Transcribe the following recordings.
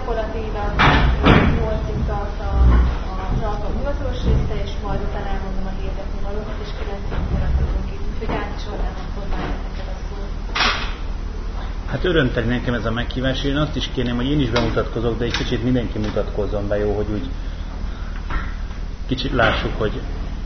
gyakorlatilag 8-ig tart a tartalom hivatalos része, és majd utána elmondom a hirdetni valókat, és 9-ig maradhatunk itt. Úgyhogy átsorolnám akkor már neked a szót. Hát örömteli nekem ez a meghívás. Én azt is kérném, hogy én is bemutatkozok, de egy kicsit mindenki mutatkozzon be, jó, hogy úgy kicsit lássuk, hogy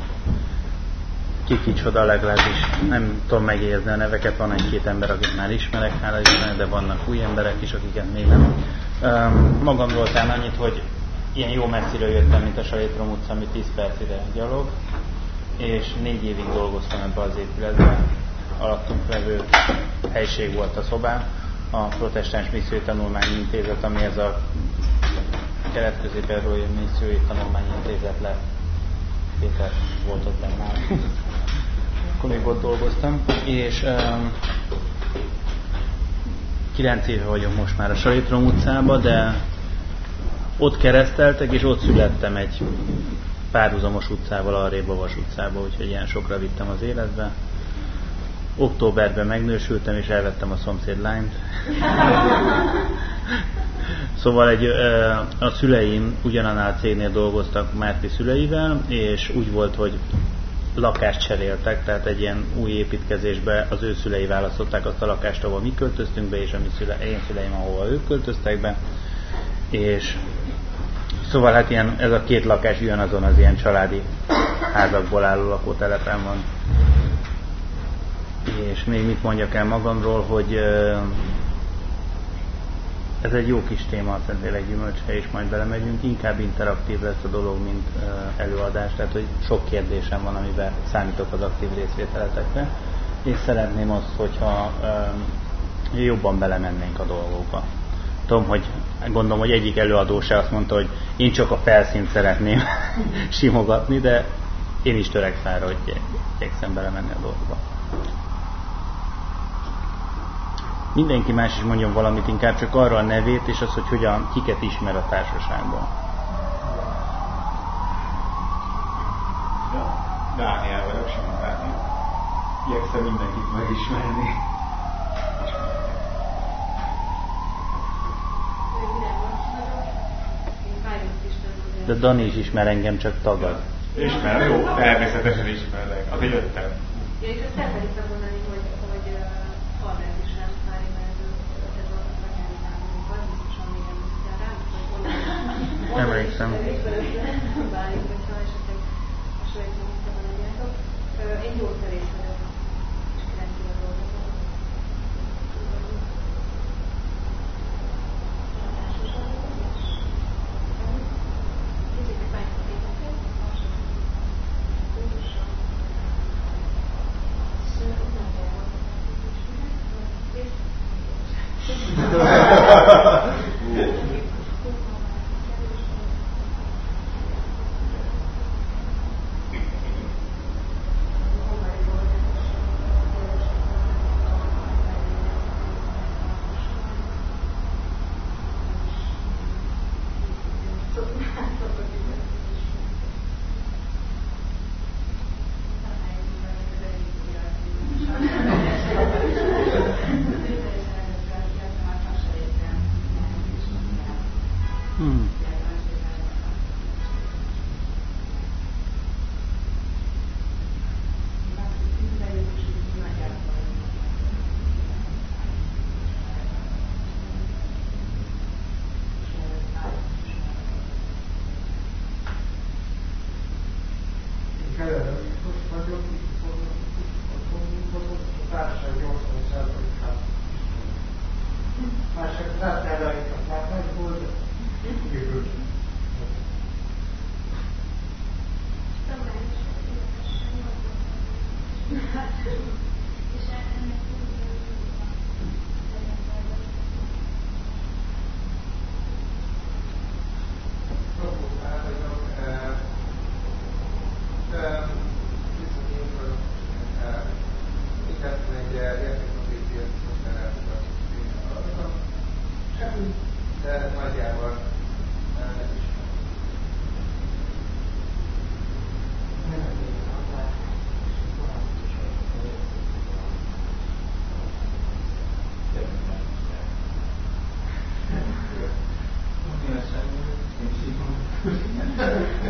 ki kicsoda, legalábbis nem tudom megjegyezni a neveket, van egy-két ember, akit már ismerek, hála Istennek, de vannak új emberek is, akiket még nem. Magamról talán annyit, hogy ilyen jó messziről jöttem, mint a Salétrom utca, ami 10 percire gyalog, és 4 évig dolgoztam ebben az épületben. Alattunk levő helység volt a szobám, a Protestáns Missziói Tanulmányi Intézet, ami ez a Kelet-Közép-Európai Missziói Tanulmányi Intézet lett. Péter volt ott benne, akkor még ott dolgoztam, és 9 éve vagyok most már a Salétrom utcában, de ott kereszteltek, és ott születtem egy párhuzamos utcával, arrébb a Vas utcába, úgyhogy ilyen sokra vittem az életbe. Októberben megnősültem, és elvettem a szomszéd lányt. Szóval a szüleim ugyanannál a cégnél dolgoztak Márti szüleivel, és úgy volt, hogy lakást cseréltek, tehát egy ilyen új építkezésbe az ő szülei választották azt a lakást, ahol mi költöztünk be, és én szüleim, ahova ők költöztek be. És szóval hát ilyen, ez a 2 lakás ugyanazon az ilyen családi házakból álló lakótelepen van. És még mit mondjak el magamról, hogy ez egy jó kis téma, a Szentlélek gyümölcse, és majd belemegyünk. Inkább interaktív lesz a dolog, mint előadás, tehát hogy sok kérdésem van, amiben számítok az aktív részvételetekre. És szeretném azt, hogyha jobban belemennénk a dolgokba. Tudom, hogy gondolom, hogy egyik előadó se azt mondta, hogy én csak a felszínt szeretném simogatni, de én is törekszem arra, hogy igyekszem belemenni a dolgokba. Mindenki más is mondjon valamit, inkább csak arra a nevét, és az, hogy hogyan, kiket ismer a társaságban. Dániel vagyok, Simon Dániel. Igyekszem mindenkit megismerni. De Dani is ismer engem, csak tagad. Ismer, jó, természetesen ismerlek. Azért jöttem. Ja, és azt elfelejtem mondani, hogy Albert is nem Mári, mert ez volt a nyelvi táborunkat, biztosan még emlékszel rá, hogy onnan Emlékszem. válik, hogyha esetleg hasonlító munkában adjátok. Én gyógyszerész vagyok, és 9 éve dolgozom.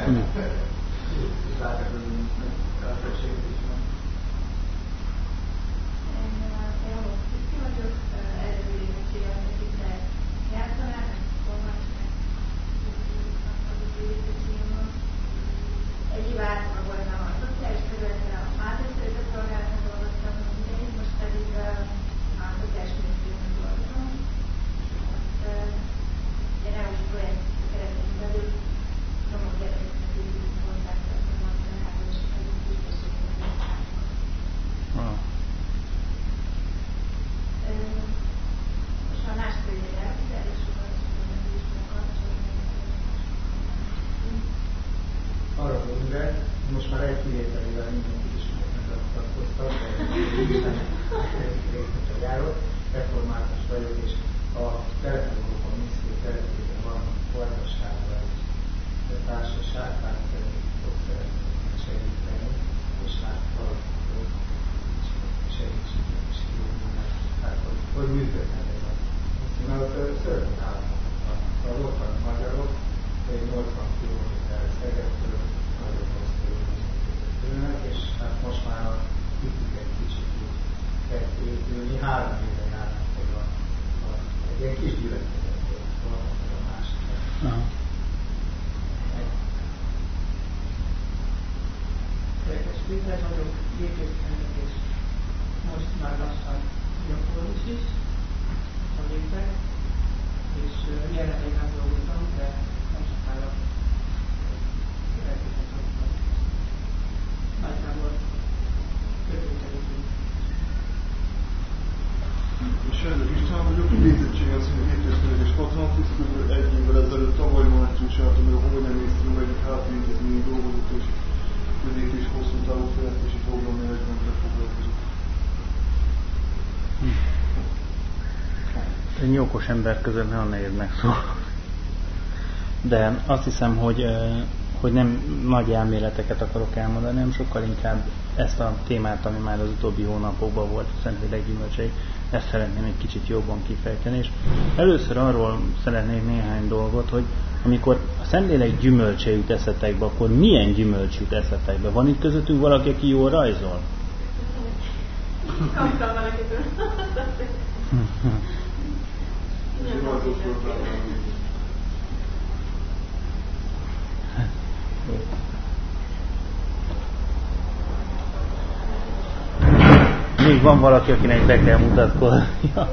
Egy okos ember között nagyon nehéz megszólalni. De azt hiszem, hogy nem nagy elméleteket akarok elmondani, hanem sokkal inkább ezt a témát, ami már az utóbbi hónapokban volt, a Szentlélek gyümölcsei, ezt szeretném egy kicsit jobban kifejteni. És először arról szeretnék néhány dolgot, hogy amikor a Szentlélek gyümölcse jut eszetekbe, akkor milyen gyümölcs jut eszetekbe? Van itt közöttünk valaki, aki jól rajzol? Kaptam valakitől. Még van valaki, akinek be kell mutatkoznia.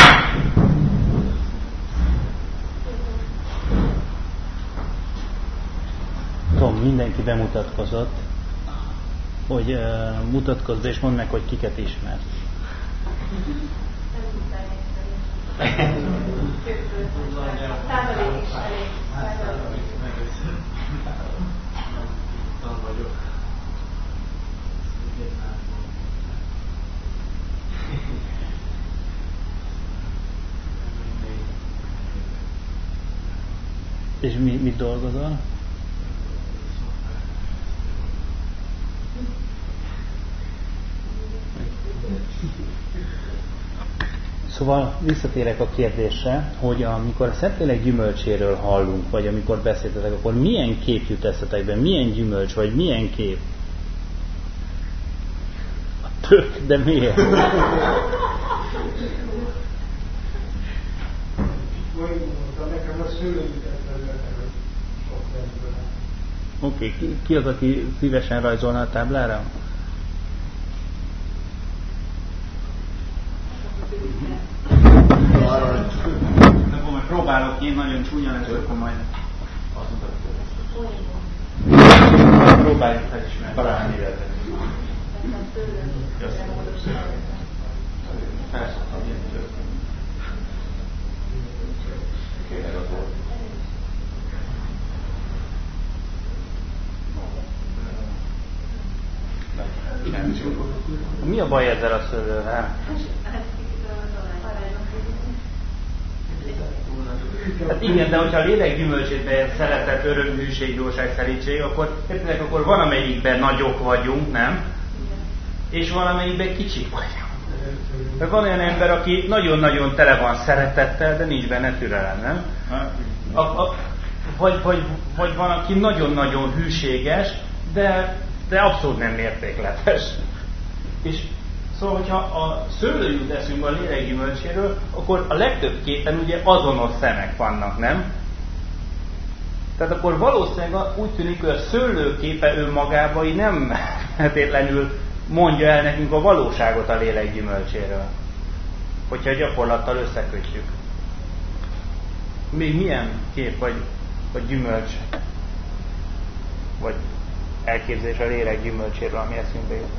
Tom, mindenki bemutatkozott, hogy mutatkozz be és mondd meg, hogy kiket ismersz. És mit dolgozol? Szóval visszatérek a kérdésre, hogy amikor a Szentlélek gyümölcséről hallunk, vagy amikor beszéltetek, akkor milyen kép jut eszetekbe, milyen gyümölcs, vagy milyen kép? A tök, de miért? Oké, ki az, aki szívesen rajzolna a táblára? Akkor majd próbálok én, nagyon csúnya lesz, akkor majd próbáljuk felismerni. Talán életet. Felszoktam ilyen tőlem. Kérlek az volt. Mi a baj ezzel a szőlővel? Hát igen, de hogyha a lélek gyümölcsében szeretet, öröm, hűség, jóság, szelídség, akkor van amelyikben nagyok vagyunk, nem? És van amelyikben kicsik vagyunk. Mert van olyan ember, aki nagyon-nagyon tele van szeretettel, de nincs benne türelem, nem? Vagy van, aki nagyon-nagyon hűséges, de abszolút nem mértékletes. És szóval, hogyha a szőlő jut eszünkbe a lélek gyümölcséről, akkor a legtöbb képen ugye azonos szemek vannak, nem? Tehát akkor valószínűleg úgy tűnik, hogy a szőlő képe önmagában nem feltétlenül mondja el nekünk a valóságot a lélek gyümölcséről. Hogyha a gyakorlattal összekötjük. Még milyen kép vagy gyümölcs, vagy elképzelés a lélek gyümölcséről, ami eszünkbe jut?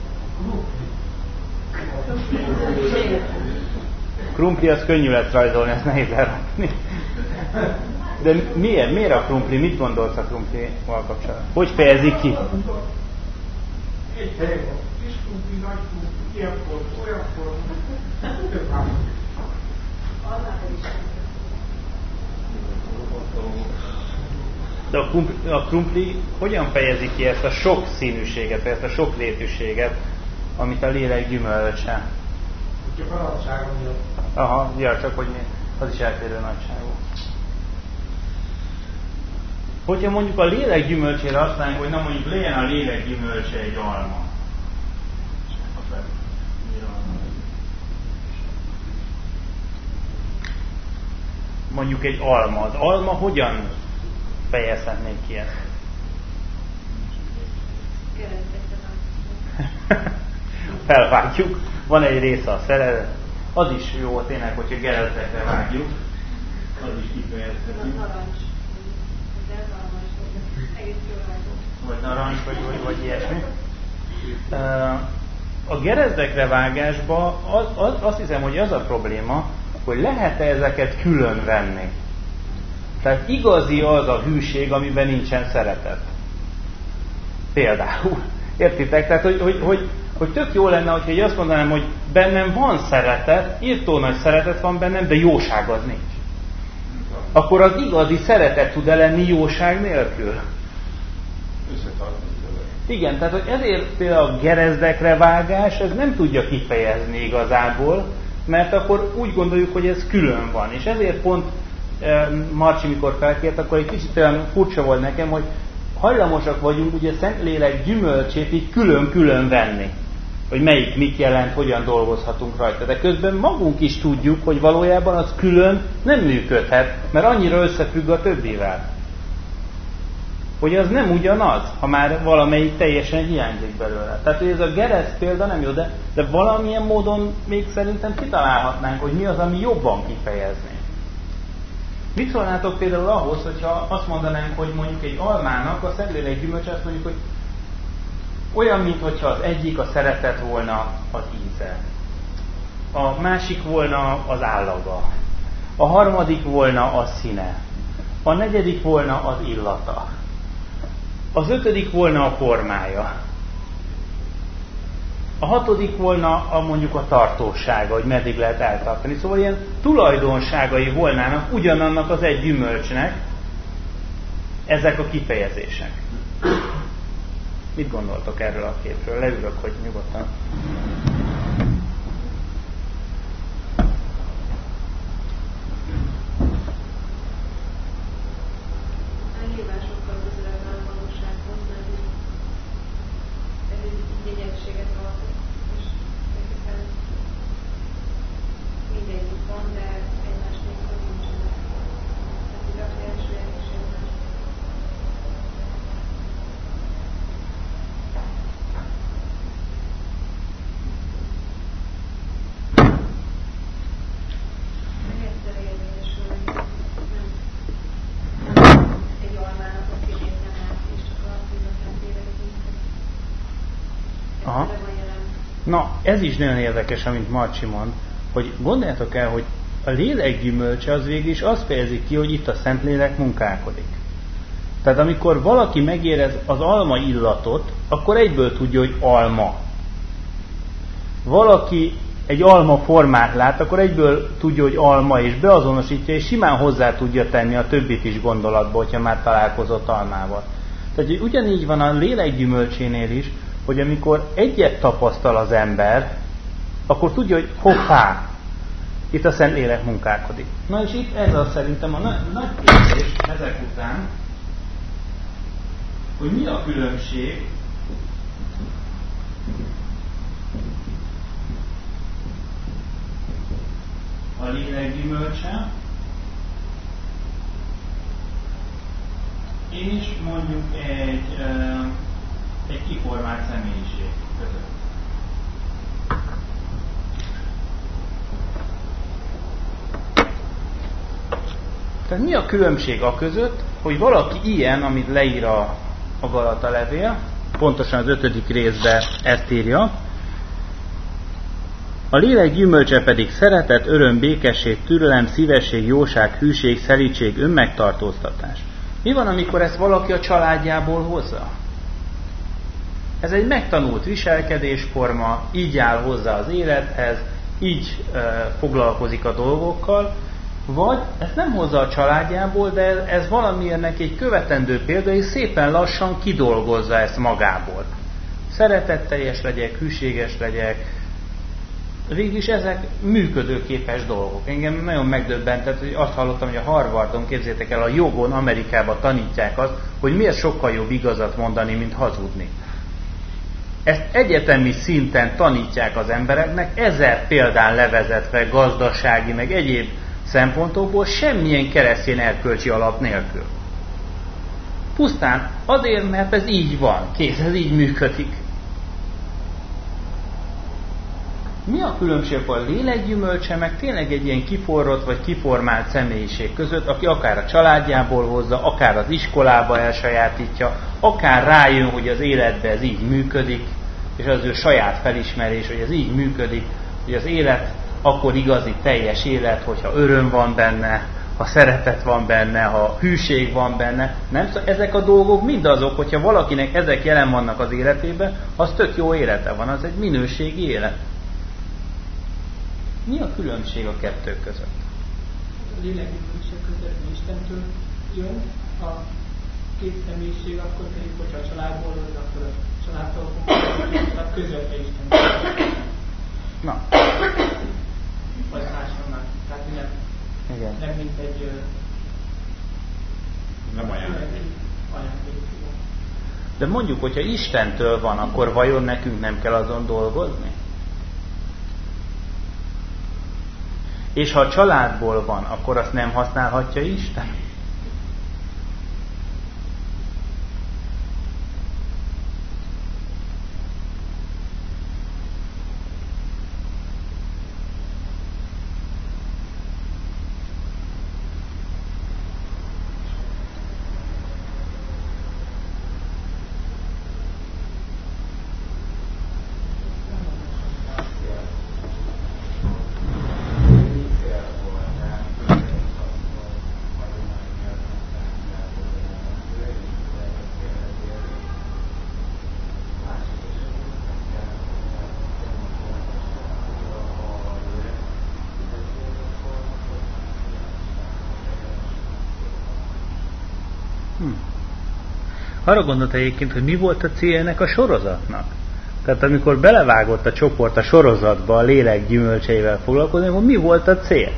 Krumpli az könnyű lesz rajzolni, ezt nehéz elrakni. De miért a krumpli? Mit gondolsz a krumplival kapcsolatban? Hogy fejezik ki? Egy hely van. Kis krumpli, nagy krumpli, ilyen form, olyan form. Több három. De a krumpli hogyan fejezi ki ezt a sok színűséget, ezt a sok rétűséget, amit a lélek gyümölcse? Csak a nagysága miatt. Aha, ja, csak hogy az is eltérő nagyságú. Hogyha mondjuk a lélek gyümölcsére azt mondjuk, hogy na mondjuk legyen a lélek gyümölcse egy alma. Mondjuk egy alma. Az alma hogyan fejezhetnék ki ezt? Felvágjuk. Van egy része a szere. Az is jó tényleg, hogyha gerezdekre vágjuk. Az is kifejezhető. Vagy narancs, vagy ilyesmi. A gerezdekre vágásban azt hiszem, hogy az a probléma, hogy lehet-e ezeket külön venni. Tehát igazi az a hűség, amiben nincsen szeretet. Például. Értitek? Tehát, hogy tök jó lenne, hogyha azt mondanám, hogy bennem van szeretet, írtó nagy szeretet van bennem, de jóság az nincs. Akkor az igazi szeretet tud-e lenni jóság nélkül? Igen, tehát hogy ezért például a gerezdekre vágás, ez nem tudja kifejezni igazából, mert akkor úgy gondoljuk, hogy ez külön van. És ezért pont Marcsi, mikor felkért, akkor egy kicsit olyan furcsa volt nekem, hogy hajlamosak vagyunk ugye Szentlélek gyümölcsét így külön-külön venni. Hogy melyik mit jelent, hogyan dolgozhatunk rajta. De közben magunk is tudjuk, hogy valójában az külön nem működhet, mert annyira összefügg a többivel. Hogy az nem ugyanaz, ha már valamelyik teljesen hiányzik belőle. Tehát, hogy ez a gereszt példa nem jó, de valamilyen módon még szerintem kitalálhatnánk, hogy mi az, ami jobban kifejezni. Mit szólnátok például ahhoz, hogyha azt mondanánk, hogy mondjuk egy almának a Szentlélek gyümölcse, azt mondjuk, hogy olyan, mintha az egyik a szeretet volna az íze, a másik volna az állaga, a harmadik volna a színe, a negyedik volna az illata, az ötödik volna a formája, a hatodik volna mondjuk a tartósága, hogy meddig lehet eltartani. Szóval ilyen tulajdonságai volnának ugyanannak az egy gyümölcsnek ezek a kifejezések. Mit gondoltok erről a képről? Leülök, hogy nyugodtan. Na, ez is nagyon érdekes, amit Marcsi mond, hogy gondoljátok el, hogy a lélek gyümölcse az végül is azt fejezi ki, hogy itt a Szentlélek munkálkodik. Tehát amikor valaki megérez az alma illatot, akkor egyből tudja, hogy alma. Valaki egy alma formát lát, akkor egyből tudja, hogy alma, és beazonosítja, és simán hozzá tudja tenni a többit is gondolatba, hogyha már találkozott almával. Tehát ugyanígy van a lélek gyümölcsénél is, hogy amikor egyet tapasztal az ember, akkor tudja, hogy hoppá, itt a Szentlélek munkálkodik. Na és itt ez az szerintem a nagy kérdés ezek után, hogy mi a különbség a lélek gyümölcse és mondjuk egy kiformált személyiség között. Tehát mi a különbség a között, hogy valaki ilyen, amit leír a Galata levél, pontosan az 5. részben ezt írja, a lélek gyümölcse pedig szeretet, öröm, békesség, türelem, szívesség, jóság, hűség, szelídség, önmegtartóztatás. Mi van, amikor ezt valaki a családjából hozza? Ez egy megtanult viselkedésforma, így áll hozzá az élethez, így foglalkozik a dolgokkal, vagy ezt nem hozza a családjából, de ez valamilyennek egy követendő példa, és szépen lassan kidolgozza ezt magából. Szeretetteljes legyek, hűséges legyek, végülis ezek működőképes dolgok. Engem nagyon megdöbbentett, hogy azt hallottam, hogy a Harvardon, képzétek el, a jogon Amerikában tanítják azt, hogy miért sokkal jobb igazat mondani, mint hazudni. Ezt egyetemi szinten tanítják az embereknek, 1000 példán levezetve gazdasági, meg egyéb szempontokból, semmilyen keresztény erkölcsi alap nélkül. Pusztán azért, mert ez így van, kész, ez így működik. Mi a különbség a lélekgyümölcse, meg tényleg egy ilyen kiforrott vagy kiformált személyiség között, aki akár a családjából hozza, akár az iskolába elsajátítja, akár rájön, hogy az életben ez így működik, és az ő saját felismerés, hogy ez így működik, hogy az élet akkor igazi teljes élet, hogyha öröm van benne, ha szeretet van benne, ha hűség van benne. Nem? Ezek a dolgok mind azok, hogyha valakinek ezek jelen vannak az életében, az tök jó élete van, az egy minőségi élet. Mi a különbség a kettő között? A lélekgyümölcse között Istentől jön, a két személyiség, akkor pedig, hogyha a családból jön, akkor a családtól a között Istentől. Na. Vagy máshonnan. Tehát nem mint egy... Nem ajándék. De mondjuk, hogyha Istentől van, akkor vajon nekünk nem kell azon dolgozni? És ha a családból van, akkor azt nem használhatja Isten? Arra gondolt egyébként, hogy mi volt a célja ennek a sorozatnak? Tehát amikor belevágott a csoport a sorozatba a lélek gyümölcseivel foglalkozni, akkor mi volt a cél?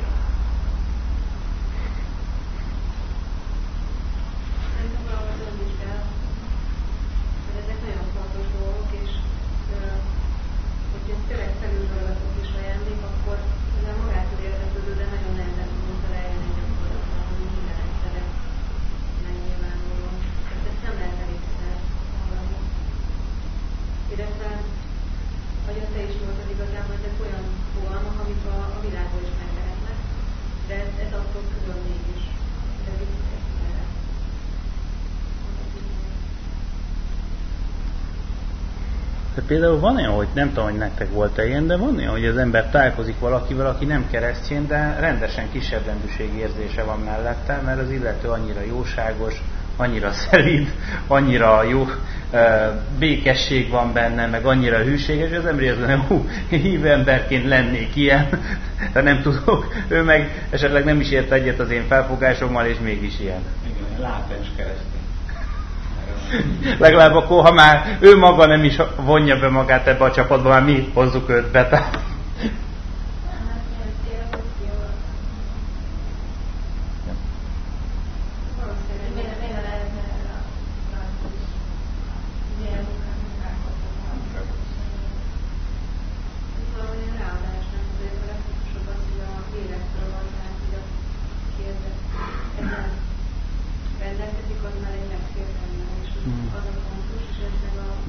Például van olyan, hogy nem tudom, hogy nektek volt-e ilyen, de van olyan, hogy az ember találkozik valakivel, aki nem keresztény, de rendesen kisebbrendűségi érzése van mellette, mert az illető annyira jóságos, annyira szelíd, annyira jó békesség van benne, meg annyira hűséges, hogy az ember érzi, hogy hívő emberként lennék ilyen, de nem tudok, ő meg esetleg nem is ért egyet az én felfogásommal, és mégis ilyen. Igen, látens keresztény. Legalább akkor, ha már ő maga nem is vonja be magát ebbe a csapatba, már mi hozzuk őt be.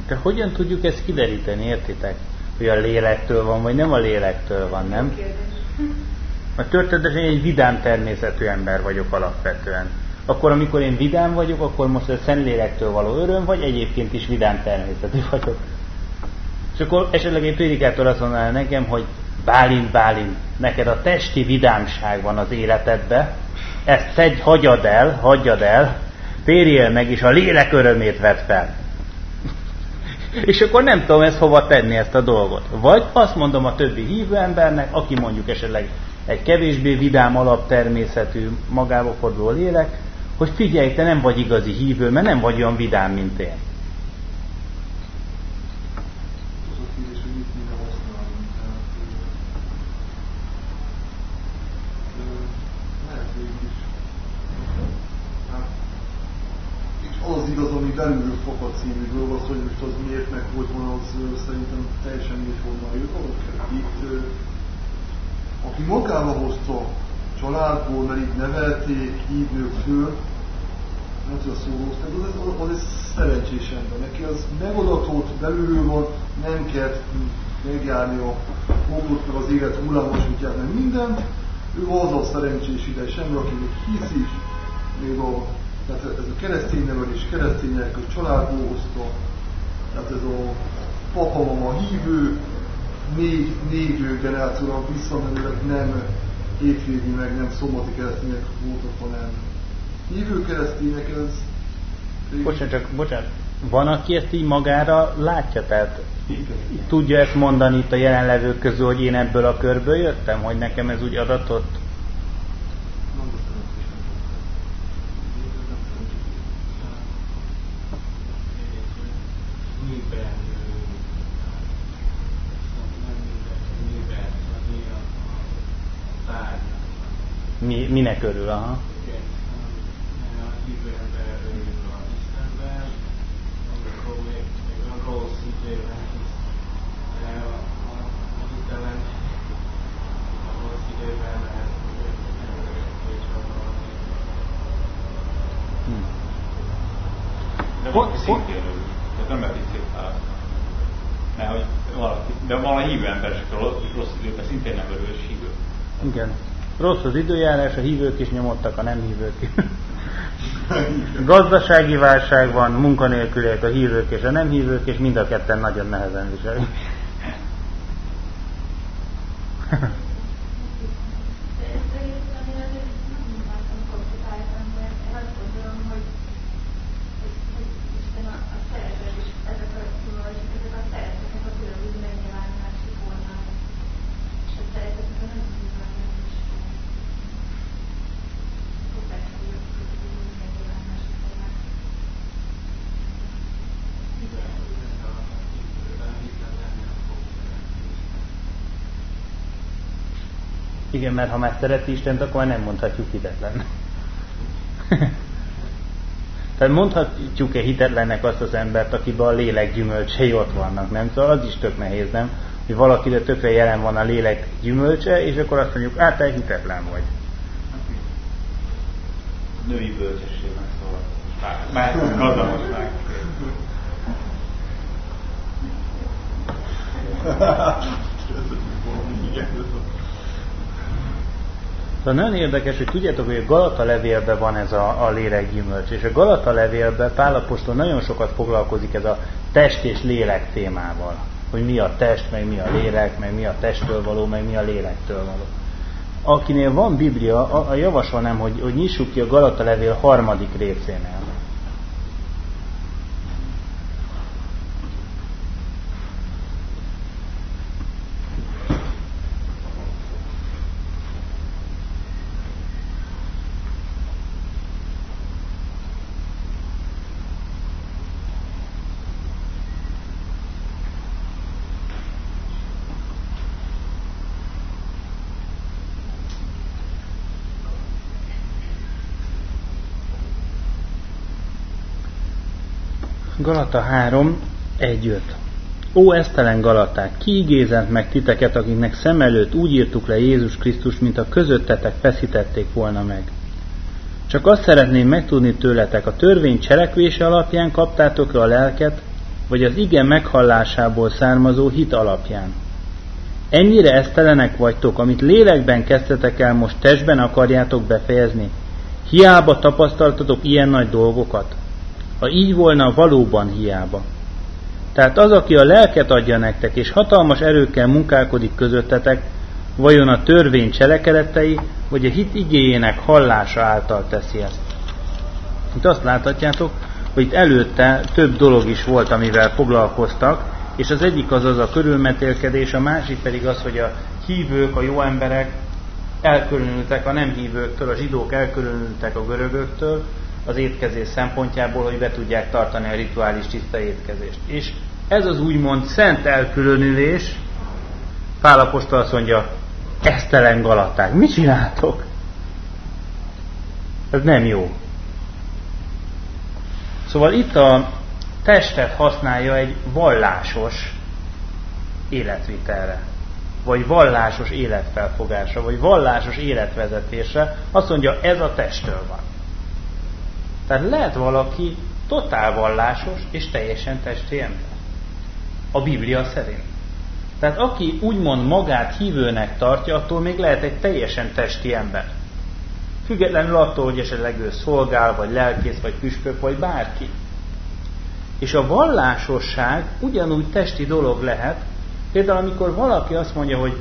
De hogyan tudjuk ezt kideríteni, értitek? Hogy a lélektől van, vagy nem a lélektől van, nem? Mert történetesen én egy vidám természetű ember vagyok alapvetően. Akkor, amikor én vidám vagyok, akkor most a Szentlélektől való öröm, vagy egyébként is vidám természetű vagyok. És akkor esetleg egy prédikátor azt mondaná nekem, hogy Bálint, neked a testi vidámság van az életedbe, ezt szedj, hagyjad el, térjél meg, és a lélek örömét vedd fel. És akkor nem tudom ezt hova tenni, ezt a dolgot. Vagy azt mondom a többi hívő embernek, aki mondjuk esetleg egy kevésbé vidám alaptermészetű, magába forduló lélek, hogy figyelj, te nem vagy igazi hívő, mert nem vagy olyan vidám, mint én. Az igaz, ami belülről fakad című dolog, az, hogy most az miért meg hogy van, az szerintem teljesen egyforma dolog. Itt, aki magába hozta családból, mert itt nevelték, hívnők föl, nem tudom szólózták, az egy szerencsés ember. Neki az megadatott, belülről van, nem kell megjárni a módot, meg az élet hullámosítját, meg mindent. Ő az a szerencsés ideges ember, aki még hisz is, még tehát ez a keresztény nevelés, keresztények, a családból hozta, tehát ez a papa, mama, hívő, négy generációra visszamenőleg nem hétvégi, meg nem szombati keresztények voltak, hanem hívő keresztények, ez... Bocsánat, van, aki ezt így magára látja, tehát tudja ezt mondani itt a jelenlevők közül, hogy én ebből a körből jöttem, hogy nekem ez úgy adatott? Minek örül, aha? Igen, a hívő ember örül a Istenben, amikor még olyan rossz időben hisz, a hitelen a rossz időben lehet örökké csavarni. De valaki szintén örül, tehát nem lehet így szétválasztani. Mert hogy valaki, de van a hívő ember, és rossz időben szintén nem örül, és hívő. Igen. Rossz az időjárás, a hívők is nyomottak, a nem hívők is. Gazdasági válság van, munkanélküliek a hívők és a nem hívők, és mind a ketten nagyon nehezen viselik. Igen, mert ha már szereti Istent, akkor már nem mondhatjuk hitetlen. Tehát mondhatjuk-e hitetlennek azt az embert, akiben a lélek gyümölcsei ott vannak, nem? Szóval az is tök nehéz, nem? Hogy valakire tökre jelen van a lélek gyümölcse, és akkor azt mondjuk, te hitetlen vagy. Női bölcsességnek szól. Már gazdagoság. Szóval nagyon érdekes, hogy tudjátok, hogy a Galata levélben van ez a lélek gyümölcs, és a Galata levélben Pál apostol nagyon sokat foglalkozik ez a test és lélek témával. Hogy mi a test, meg mi a lélek, meg mi a testtől való, meg mi a lélektől való. Akinél van Biblia, javasolnám, hogy nyissuk ki a Galata levél 3. részénél. Galata 3, 1-5. Ó, esztelen Galaták, ki igézent meg titeket, akiknek szem előtt úgy írtuk le Jézus Krisztust, mint a közöttetek feszítették volna meg. Csak azt szeretném megtudni tőletek, a törvény cselekvése alapján kaptátok-e a lelket, vagy az ige meghallásából származó hit alapján. Ennyire esztelenek vagytok, amit lélekben kezdtetek el, most testben akarjátok befejezni. Hiába tapasztaltatok ilyen nagy dolgokat. Ha így volna, valóban hiába. Tehát az, aki a lelket adja nektek, és hatalmas erőkkel munkálkodik közöttetek, vajon a törvény cselekedetei, vagy a hit igéjének hallása által teszi ezt. Itt azt láthatjátok, hogy itt előtte több dolog is volt, amivel foglalkoztak, és az egyik az a körülmetélkedés, a másik pedig az, hogy a hívők, a jó emberek elkülönültek a nem hívőktől, a zsidók elkülönültek a görögöktől az étkezés szempontjából, hogy be tudják tartani a rituális tiszta étkezést. És ez az úgymond szent elkülönülés, Pál apostol azt mondja, esztelen galaták, mit csináltok? Ez nem jó. Szóval itt a testet használja egy vallásos életvitelre, vagy vallásos életfelfogásra, vagy vallásos életvezetésre. Azt mondja, ez a testtől van. Tehát lehet valaki totál vallásos és teljesen testi ember. A Biblia szerint. Tehát aki úgymond magát hívőnek tartja, attól még lehet egy teljesen testi ember. Függetlenül attól, hogy esetleg ő szolgál, vagy lelkész, vagy püspök, vagy bárki. És a vallásosság ugyanúgy testi dolog lehet, például amikor valaki azt mondja, hogy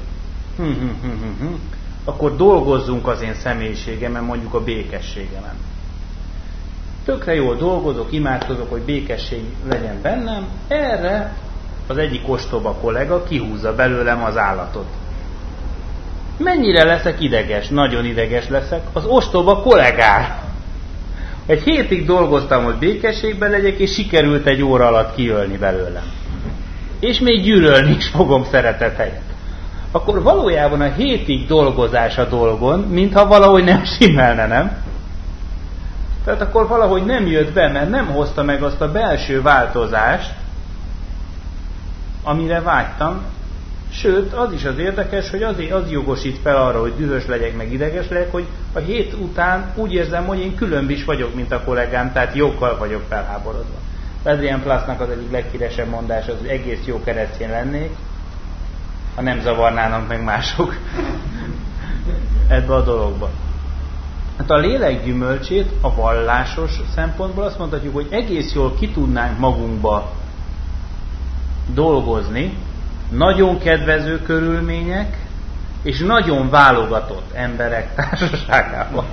akkor dolgozzunk az én személyiségemen, mondjuk a békességemen. Tökre jól dolgozok, imádkozok, hogy békesség legyen bennem, erre az egyik ostoba kollega kihúzza belőlem az állatot. Mennyire leszek ideges? Nagyon ideges leszek az ostoba kollégára. Egy hétig dolgoztam, hogy békességben legyek, és sikerült egy óra alatt kiölni belőlem. És még gyűlölni is fogom szeretet helyett. Akkor valójában a hétig dolgozás a dolgon, mintha valahogy nem simmelne, nem? Tehát akkor valahogy nem jött be, mert nem hozta meg azt a belső változást, amire vágytam. Sőt, az is az érdekes, hogy az jogosít fel arra, hogy dühös legyek, meg ideges legyek, hogy a hét után úgy érzem, hogy én különb is vagyok, mint a kollégám, tehát joggal vagyok felháborodva. Adrian Plassnak az egyik leghíresebb mondás az, hogy egész jó keresztény lennék, ha nem zavarnának meg mások ebbe a dologba. Hát a lélek gyümölcsét a vallásos szempontból azt mondhatjuk, hogy egész jól ki tudnánk magunkba dolgozni, nagyon kedvező körülmények és nagyon válogatott emberek társaságában.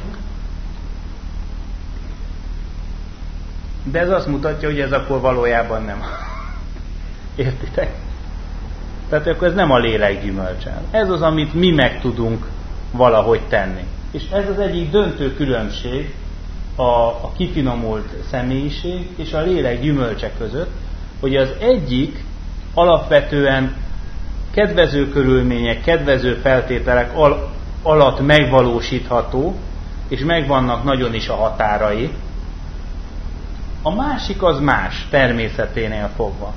De ez azt mutatja, hogy ez akkor valójában nem. Értitek? Tehát akkor ez nem a lélek gyümölcse. Ez az, amit mi meg tudunk valahogy tenni. És ez az egyik döntő különbség a kifinomult személyiség és a lélek gyümölcse között, hogy az egyik alapvetően kedvező körülmények, kedvező feltételek alatt megvalósítható, és megvannak nagyon is a határai. A másik az más, természeténél fogva.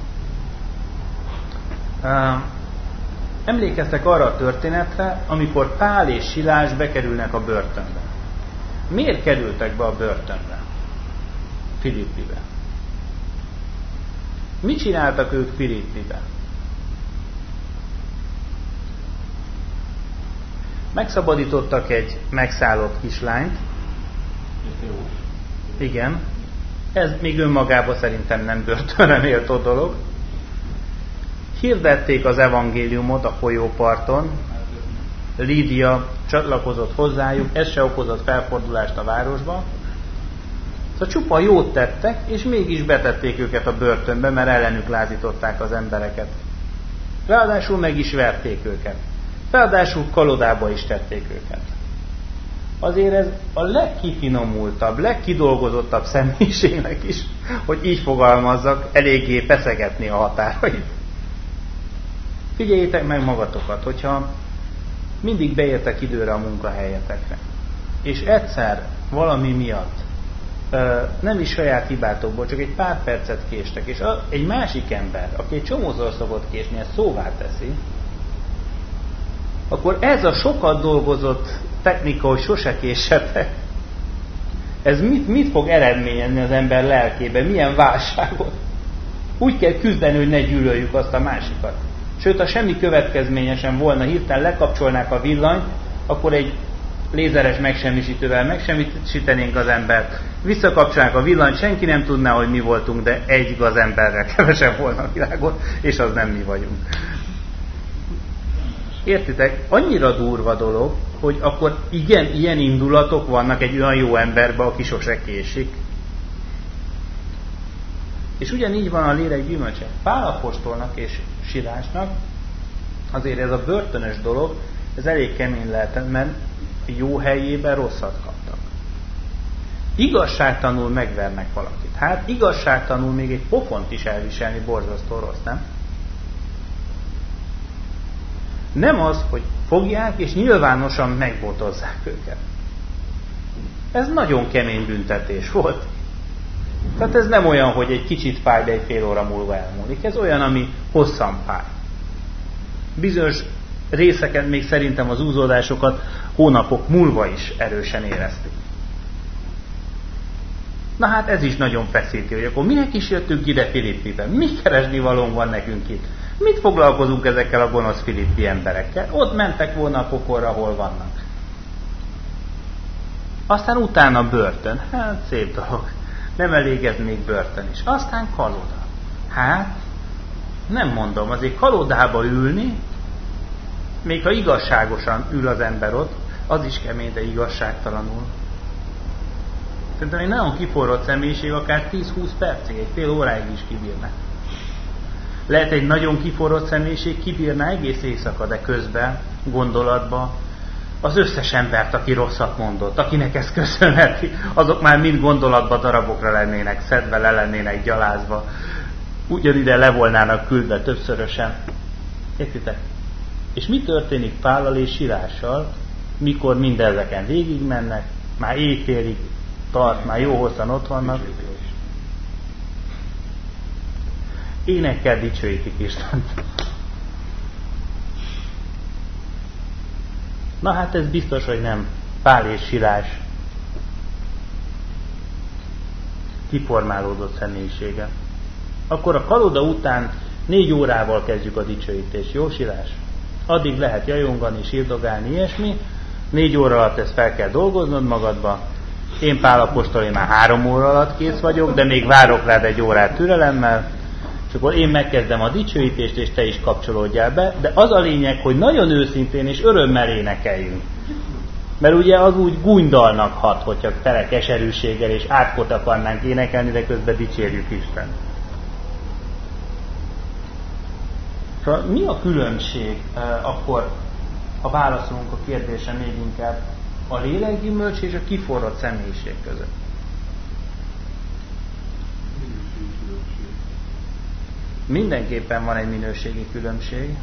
Emlékeztek arra a történetre, amikor Pál és Silás bekerülnek a börtönbe. Miért kerültek be a börtönbe? Filippibe. Mit csináltak ők Filippibe? Megszabadítottak egy megszállott kislányt. Igen. Ez még önmagában szerintem nem börtönre méltó dolog. Hirdették az evangéliumot a folyóparton. Lídia csatlakozott hozzájuk, ez se okozott felfordulást a városban. Szóval csupa jót tettek, és mégis betették őket a börtönbe, mert ellenük lázították az embereket. Ráadásul meg is verték őket. Ráadásul kalodába is tették őket. Azért ez a legkifinomultabb, legkidolgozottabb személyiségnek is, hogy így fogalmazzak, eléggé feszegetni a határait. Figyeljétek meg magatokat, hogyha mindig beértek időre a munkahelyetekre, és egyszer valami miatt nem is saját hibátokból, csak egy pár percet késtek, és egy másik ember, aki egy csomószor szokott késni, ezt szóvá teszi, akkor ez a sokat dolgozott technika, hogy sose késsetek, ez mit fog eredményezni az ember lelkébe? Milyen válságot? Úgy kell küzdeni, hogy ne gyűlöljük azt a másikat. Sőt, ha semmi következménye sem volna, hirtelen lekapcsolnák a villanyt, akkor egy lézeres megsemmisítővel megsemmisítenénk az embert. Visszakapcsolnák a villanyt, senki nem tudná, hogy mi voltunk, de egy gazemberrel kevesebb volna a világon, és az nem mi vagyunk. Értitek? Annyira durva dolog, hogy akkor igen, ilyen indulatok vannak egy olyan jó emberben, aki sose késik. És ugyanígy van a lélek gyümölcse. Pál apostolnak és Silásnak azért ez a börtönös dolog, ez elég kemény lehetett, mert jó helyében rosszat kaptak. Igazságtalanul megvernek valakit. Hát igazságtalanul még egy pofont is elviselni borzasztó rossz, nem? Nem az, hogy fogják és nyilvánosan megbotozzák őket. Ez nagyon kemény büntetés volt. Tehát ez nem olyan, hogy egy kicsit fáj, de egy fél óra múlva elmúlik. Ez olyan, ami hosszan fáj. Bizonyos részeket, még szerintem az úzódásokat hónapok múlva is erősen éreztük. Na hát ez is nagyon feszíti, hogy akkor minek is jöttünk ide Filippiben? Mi keresni valónk van nekünk itt? Mit foglalkozunk ezekkel a gonosz filippi emberekkel? Ott mentek volna a pokolra, hol vannak. Aztán utána börtön. Hát szép dolog. Nem elég ez, még börtön is. Aztán kaloda. Hát, nem mondom, azért kalodába ülni, még ha igazságosan ül az ember ott, az is kemény, de igazságtalanul. Szerintem egy nagyon kiforrott személyiség akár 10-20 percig, egy fél óráig is kibírná. Lehet egy nagyon kiforrott személyiség kibírná egész éjszaka, de közben, gondolatban az összes embert, aki rosszat mondott, akinek ezt köszönheti, azok már mind gondolatban darabokra lennének szedve, le lennének gyalázva, ugyanide le volnának küldve többszörösen. Értitek? És mi történik Pállal és Silással, mikor mindezeken végigmennek, már éjfélig tart, már jó hosszan ott vannak. Énekkel dicsőítik Istent. Na hát ez biztos, hogy nem Pál és Silás kiformálódott személyisége. Akkor a kaloda után 4 órával kezdjük a dicsőítést. Jó, Silás? Addig lehet jajongani, sírdogálni, ilyesmi. 4 óra alatt ezt fel kell dolgoznod magadba. Én Pál apostol, én már 3 óra alatt kész vagyok, de még várok rád 1 órát türelemmel, és akkor én megkezdem a dicsőítést, és te is kapcsolódjál be, de az a lényeg, hogy nagyon őszintén és örömmel énekeljünk. Mert ugye az úgy gúnydalnak hat, hogyha tele keserűséggel és átkot akarnánk énekelni, de közben dicsérjük Isten. Szóval mi a különbség akkor, ha válaszolunk a kérdésre még inkább a lélekgyümölcs és a kiforrott személyiség között? Mindenképpen van egy minőségi különbség.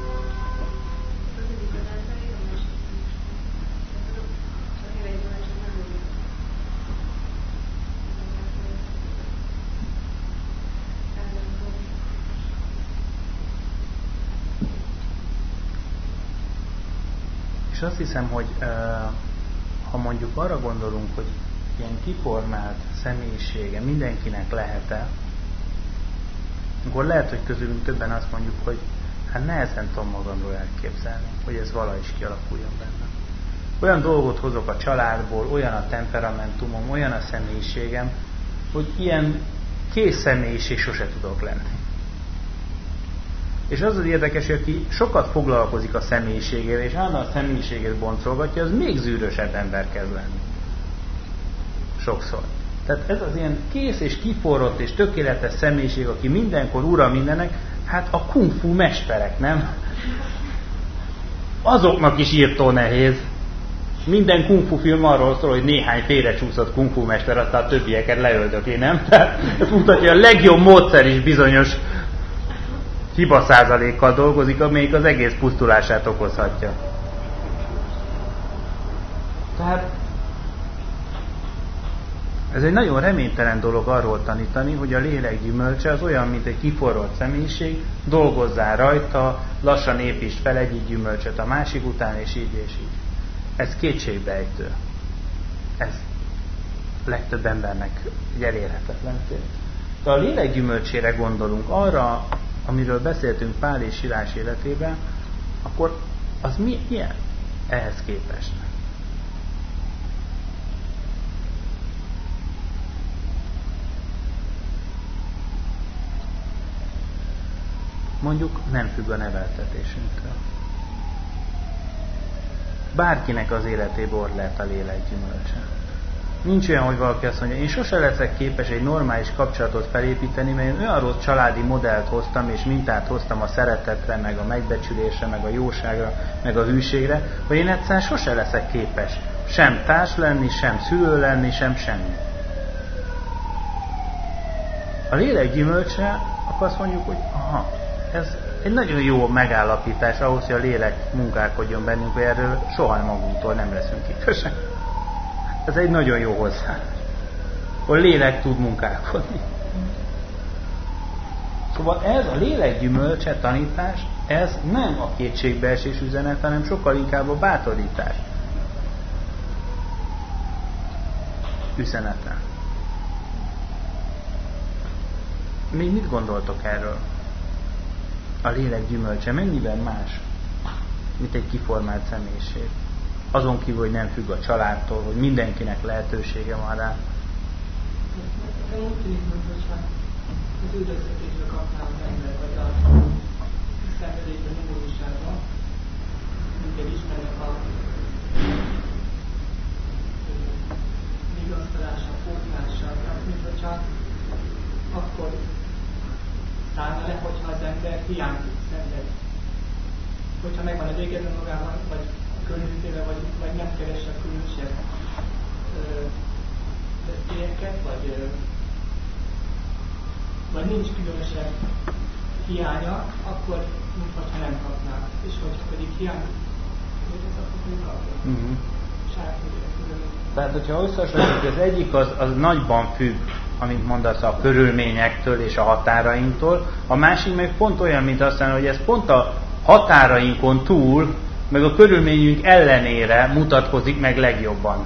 És azt hiszem, hogy ha mondjuk arra gondolunk, hogy ilyen kiformált személyisége mindenkinek lehet-e, akkor lehet, hogy közülünk többen azt mondjuk, hogy hát nehezen tudom magamról elképzelni, hogy ez valahogy is kialakuljon bennem. Olyan dolgot hozok a családból, olyan a temperamentumom, olyan a személyiségem, hogy ilyen kész személyiség sose tudok lenni. És az az érdekes, hogy aki sokat foglalkozik a személyiségével, és állandóan a személyiségét boncolgatja, az még zűrösebb ember kezd lenni. Sokszor. Tehát ez az ilyen kész és kiforrott és tökéletes személyiség, aki mindenkor ura mindenek, hát a kung fu mesterek, nem? Azoknak is írtó nehéz. Minden kung fu film arról szól, hogy néhány félrecsúszott kung fu mester, aztán a többieket leöldökli, nem? Tehát ez mutatja, hogy a legjobb módszer is bizonyos hibaszázalékkal dolgozik, amelyik az egész pusztulását okozhatja. Tehát ez egy nagyon reménytelen dolog arról tanítani, hogy a lélek gyümölcse az olyan, mint egy kiforrott személyiség, dolgozzál rajta, lassan építsd fel egyik gyümölcsöt a másik után, és így és így. Ez kétségbeejtő. Ez legtöbb embernek elérhetetlen. ha a lélek gyümölcsére gondolunk, arra, amiről beszéltünk Pál és Silás életében, akkor az milyen ehhez képest? Mondjuk nem függ a neveltetésünktől. Bárkinek az életében ott lehet a lélek gyümölcse. Nincs olyan, hogy valaki azt mondja, én sose leszek képes egy normális kapcsolatot felépíteni, mert én olyan rossz családi modellt hoztam, és mintát hoztam a szeretetre, meg a megbecsülésre, meg a jóságra, meg a hűségre, hogy én egyszerűen sose leszek képes sem társ lenni, sem szülő lenni, sem semmi. A lélek gyümölcse, akkor azt mondjuk, hogy aha, ez egy nagyon jó megállapítás ahhoz, hogy a lélek munkálkodjon bennünk, hogy erről soha magunktól nem leszünk képesek. Ez egy nagyon jó hozzáállás. A lélek tud munkálkodni. Szóval ez a lélek gyümölcse tanítás, ez nem a kétségbeesés üzenet, hanem sokkal inkább a bátorítás üzenete. Még mit gondoltok erről? A lélek gyümölcse mennyiben más, mint egy kiformált személyiség? Azon kívül, hogy nem függ a családtól, hogy mindenkinek lehetősége van rá. Nekem úgy tűnik, hogyha az üldöztetésbe kapnám az ember, vagy a szenvedésben, nyomorúságban, mint egy Istennek a vigasztalása, pótlása, mint hogyha akkor szállna le, hogyha az ember hiányt szenved. Hogyha megvan elégedve magában, vagy körülöttével, vagy nem keresse a különösebb veszélyeket, vagy nincs különösebb hiánya, akkor mintha nem kapnák. És hogyha pedig hiány, akkor pedig kapnak. Tehát, hogyha összehasonlítjuk, az egyik az nagyban függ, amint mondasz, a körülményektől és a határainktól, a másik meg pont olyan, mint azt mondani, hogy ez pont a határainkon túl, meg a körülményünk ellenére mutatkozik meg legjobban.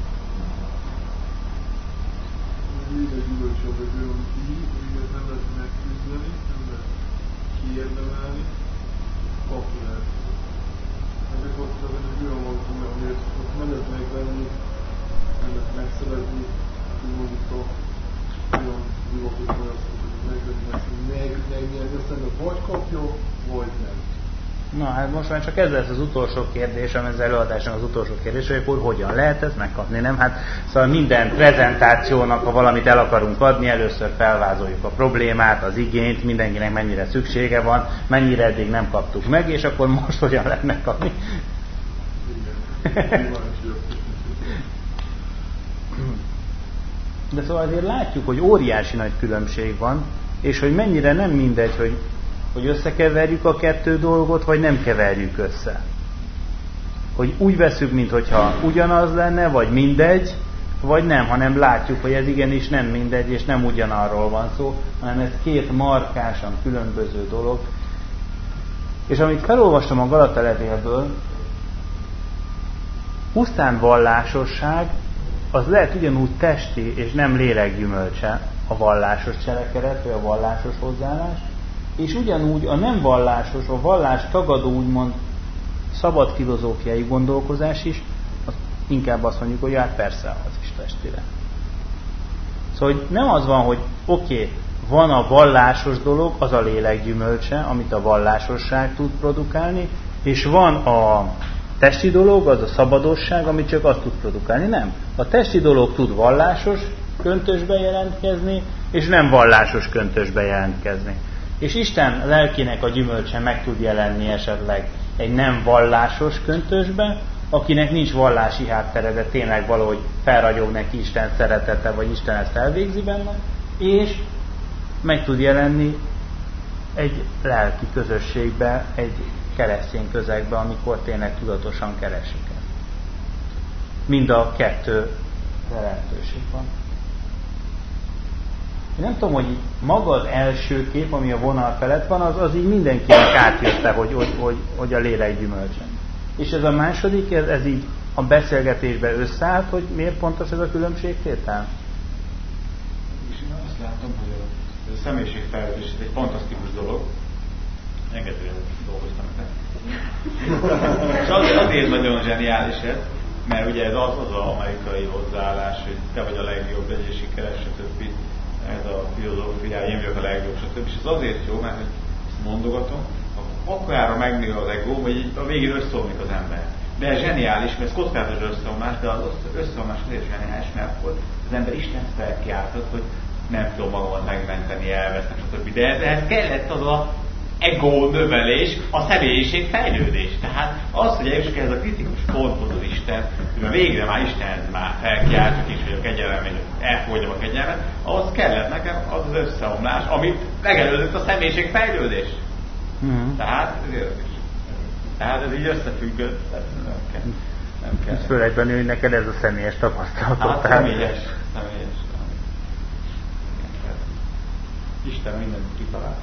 Lélek gyümölcse vagy olyan így, hogy nem lehet megküzdeni, nem lehet kiérdemelni, kapni lehet. Ezek ott egy olyan valószínű, amiért ott nem lehet megvenni, nem lehet megszerezni, hogy mondjuk olyan dolgokat megnyerni, aztán vagy kapja, vagy nem. Na hát most már csak ez lesz az utolsó kérdés, az előadásnak az utolsó kérdés, hogy akkor hogyan lehet ezt megkapni, nem? Hát szóval minden prezentációnak, ha valamit el akarunk adni, először felvázoljuk a problémát, az igényt, mindenkinek mennyire szüksége van, mennyire eddig nem kaptuk meg, és akkor most hogyan lehet megkapni. De szóval azért látjuk, hogy óriási nagy különbség van, és hogy mennyire nem mindegy, hogy összekeverjük a kettő dolgot, vagy nem keverjük össze. Hogy úgy veszük, mintha ugyanaz lenne, vagy mindegy, vagy nem, hanem látjuk, hogy ez igenis nem mindegy, és nem ugyanarról van szó, hanem ez két markánsan különböző dolog. És amit felolvastam a Galata levélből, pusztán vallásosság, az lehet ugyanúgy testi és nem lélekgyümölcse a vallásos cselekedet, vagy a vallásos hozzáállás, és ugyanúgy a nem vallásos, a vallás tagadó úgymond szabad filozófiai gondolkozás is, az inkább azt mondjuk, hogy hát persze az is testire. Szóval hogy nem az van, hogy oké, van a vallásos dolog, az a lélek gyümölcse, amit a vallásosság tud produkálni, és van a testi dolog, az a szabadosság, amit csak azt tud produkálni. Nem. A testi dolog tud vallásos köntösbe jelentkezni, és nem vallásos köntösbe jelentkezni. És Isten lelkének a gyümölcse meg tud jelenni esetleg egy nem vallásos köntösbe, akinek nincs vallási háttere, de tényleg valahogy felragyog neki Isten szeretete, vagy Isten ezt elvégzi benne, és meg tud jelenni egy lelki közösségbe, egy keresztény közegbe, amikor tényleg tudatosan keresik ezt. Mind a kettő lehetőség van. Én nem tudom, hogy maga az első kép, ami a vonal felett van, az így mindenkinek átjötte, hogy a lélek gyümölcse. És ez a második, ez így a beszélgetésbe összeállt, hogy miért pontos ez a különbségtétel? És én azt látom, hogy személyiségfejlődés, ez egy fantasztikus dolog. Rengeteg dolgoztam ezen. És azért nagyon zseniális ez, mert ugye ez az amerikai hozzáállás, hogy te vagy a legjobb, legyél sikeres, stb. Ez a filozófiája, én vagyok a legjobb, stb. És ez azért jó, mert hogy ezt mondogatom, akkorra megnő az ego, hogy a végén összeomlik az ember. De ez zseniális, mert ez kockázatos összeomlás, de az összeomlás azért zseniális, mert akkor az ember Istent felkiáltott, hogy nem tudom magamat megmenteni, elvesznek, stb. De ehhez kellett az a ego növelés, a személyiség fejlődés. Tehát az, hogy eljussuk ehhez a kritikus ponthoz az Isten, hogy végre már Isten már felkiáltok is, hogy a kegyelem, és elfogadjam a kegyelmet, ahhoz kellett nekem az összeomlás, amit megelőzött a személyiség fejlődés. Tehát ez érdekes. Tehát ez így összefüggött, nem kell. Főleg Dani, hogy neked ez a személyes tapasztalat. Hát személyes. Isten mindent kitalál.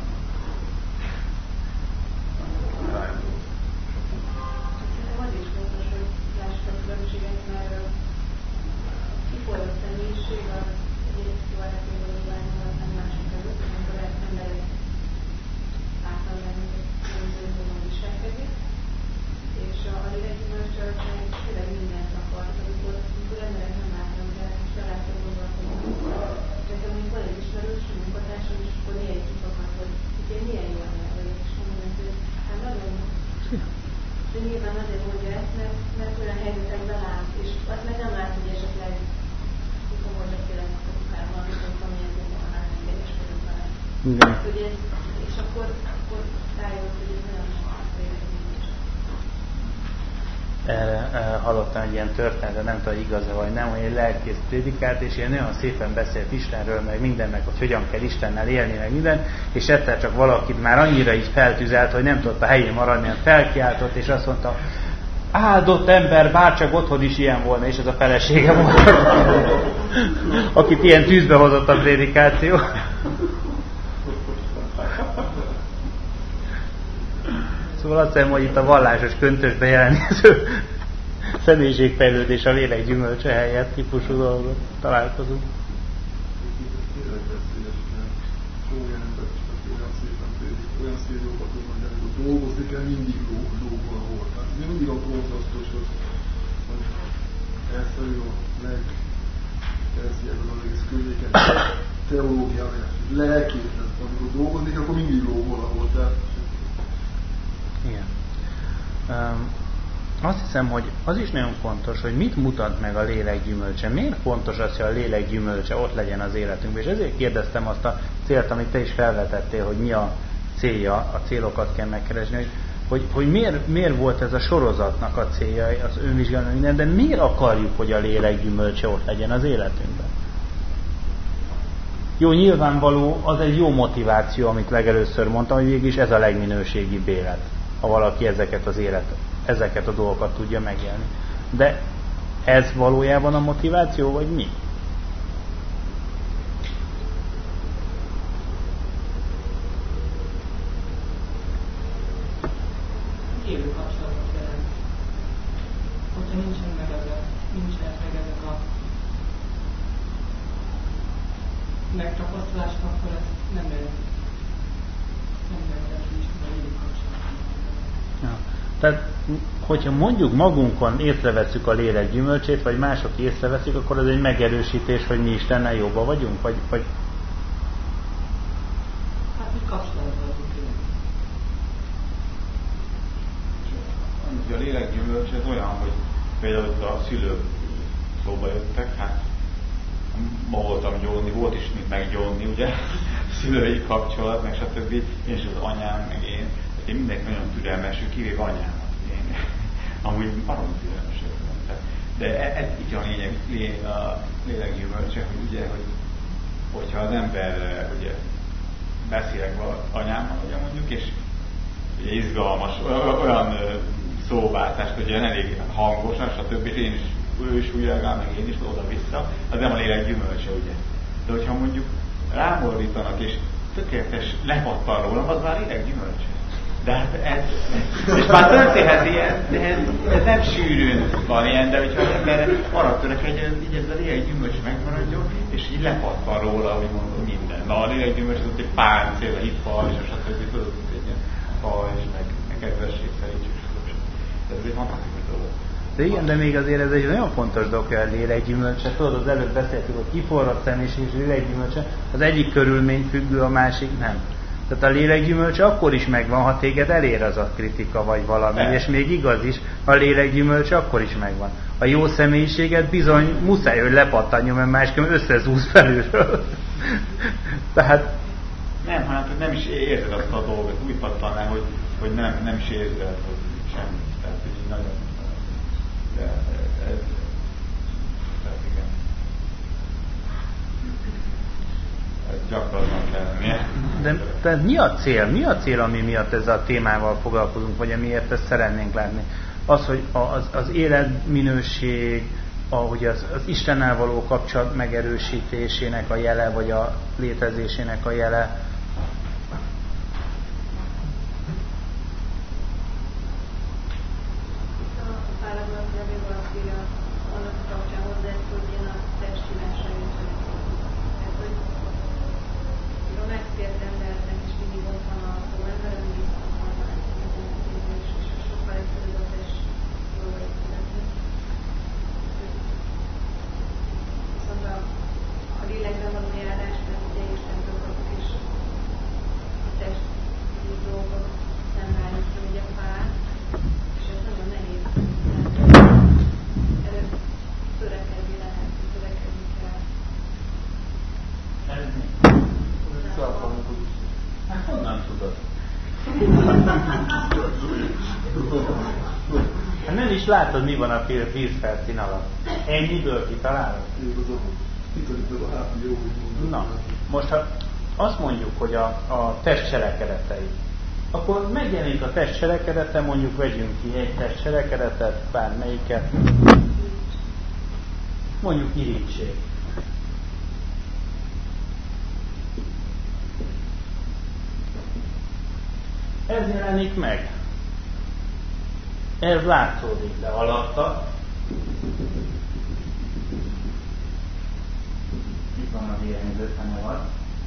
Szerintem az is fontos, hogy lássuk a különbséget, mert kiforrott személyiség az egyrészt valószínűleg nyilvánulhat nem mások előtt, amikor ezt emberek által különböző módon viselkedik. És a lélekgyümölcsön tényleg mindent akart, amikor emberek nem látnak, de családra gondolkodnak. Tehát amikor van egy ismerős, munkatársam, és akkor milyen kifakad, hogy én milyen jól vagyok, és mondom, hogy hát nagyon. De nyilván azért mondja ezt, mert olyan helyzetekben lát, és azt meg nem lát, hogy esetleg komolyabb életnek a kukában, amikor amilyen dolgokban lát, hogy egyeskedünk vele. És akkor rájött, hogy ez nagyon azt érezni. Hallottam egy ilyen történetet, nem tudom, igaz-e vagy nem, hogy egy lelkész prédikált, és ilyen nagyon szépen beszélt Istenről, meg mindennek, hogy hogyan kell Istennel élni, meg minden, és egyszer csak valakit már annyira így feltüzelt, hogy nem tudott a helyén maradni, hanem felkiáltott, és azt mondta, áldott ember, bárcsak otthon is ilyen volna, és ez a felesége volt, akit ilyen tűzbe hozott a prédikáció. Szóval azt hiszem, hogy itt a vallásos köntösbe jelenítő személyiségfejlődés a lélek gyümölcse helyett típusú dolgot találkozunk. Olyan szépen mondani, hogy dolgozni kell mindig lóban ahol. Tehát mindig a kontrasztos, hogy elszerű a legterszélben az egész környéken teológiában, lelkében, amikor dolgozik, akkor mindig lóban ahol. Igen. Azt hiszem, hogy az is nagyon fontos, hogy mit mutat meg a lélek gyümölcse. Miért fontos az, hogy a lélek gyümölcse ott legyen az életünkben? És ezért kérdeztem azt a célt, amit te is felvetettél, hogy mi a célja, a célokat kell megkeresni, hogy miért volt ez a sorozatnak a célja, az önvizsgáló minden, de miért akarjuk, hogy a lélek gyümölcse ott legyen az életünkben? Jó, nyilvánvaló, az egy jó motiváció, amit legelőször mondtam, hogy végig is ez a legminőségibb élet, ha valaki ezeket a dolgokat tudja megélni. De ez valójában a motiváció, vagy mi? Élő kapcsolatot jelent. Hogyha nincsenek meg ezek a megtapasztalások, akkor ez nem lehet Isten élő kapcsolatot. Ja. Tehát, hogyha mondjuk magunkon észreveszünk a lélek gyümölcsét, vagy mások észreveszik, akkor ez egy megerősítés, hogy mi Istennel jobban vagyunk? Vagy... Hát, hogy kapcsolatban vagyunk élni. A lélek gyümölcs ez olyan, hogy például a szülők szóba jöttek, hát ma voltam gyónni, volt is mit meggyónni, ugye, szülői kapcsolat, meg stb. És az anyám, meg én mindenki nagyon türelmes, kivéve anyámat. Én amúgy baromi türelmes vagyok. De ez így a lélek gyümölcse, hogy ugye, hogyha az ember ugye beszélek anyámmal, ugye mondjuk, és ugye izgalmas, olyan szóváltást, hogy olyan elég hangosan, stb. És ő is úgy reagál, meg én is oda-vissza, az nem a lélek gyümölcse, ugye. De hogyha mondjuk rámordítanak, és tökéletes lepattan rólam, az már lélek gyümölcse. De hát és már történhet ilyen, de ez nem sűrűn van ilyen, de hogyha az ember arra törekedjen, hogy így ez a lélekgyümölcs megmaradjon, és így lepattan róla, hogy mondom, minden. Na, a lélekgyümölcs az egy páncél, a hitfal, és a stb. Tudod, hogy egy ilyen fal, és meg kedvesség, szerítség, stb. Ez egy fantasztikus dolog. De igen, de még azért ez egy nagyon fontos dolog, hogy a lélekgyümölcse, tudod, az előbb beszéltük, hogy kiforrott személyiség és lélekgyümölcse, az egyik körülmény függő, a másik nem. Tehát a lélekgyümölcse akkor is megvan, ha téged elér az a kritika vagy valami, és még igaz is, a lélekgyümölcse akkor is megvan. A jó személyiséget bizony muszáj, hogy lepattanjon, mert másképp összezúz felülről. Tehát... Nem, hát nem is érzed azt a dolgot, úgy pattanál, hogy nem is érzed, hogy semmi. Tehát így nagyon... De ez... Tehát igen. Gyakorlatban kell lennie. De tehát mi a cél? Mi a cél, ami miatt ezzel a témával foglalkozunk, vagy amiért ezt szeretnénk látni? Az, hogy az életminőség, ahogy az Istennel való kapcsolat megerősítésének a jele, vagy a létezésének a jele. Nem is látod, mi van a vízfelszín alatt. Ennyiből kitalálod? Na, most ha azt mondjuk, hogy a test cselekedetei, akkor megjelenik a test cselekedete, mondjuk vegyünk ki egy test cselekedetet, bármelyiket, mondjuk irigység. Ez jelenik meg. Ez látszódik, de alatta itt van az ilyen időfenevad.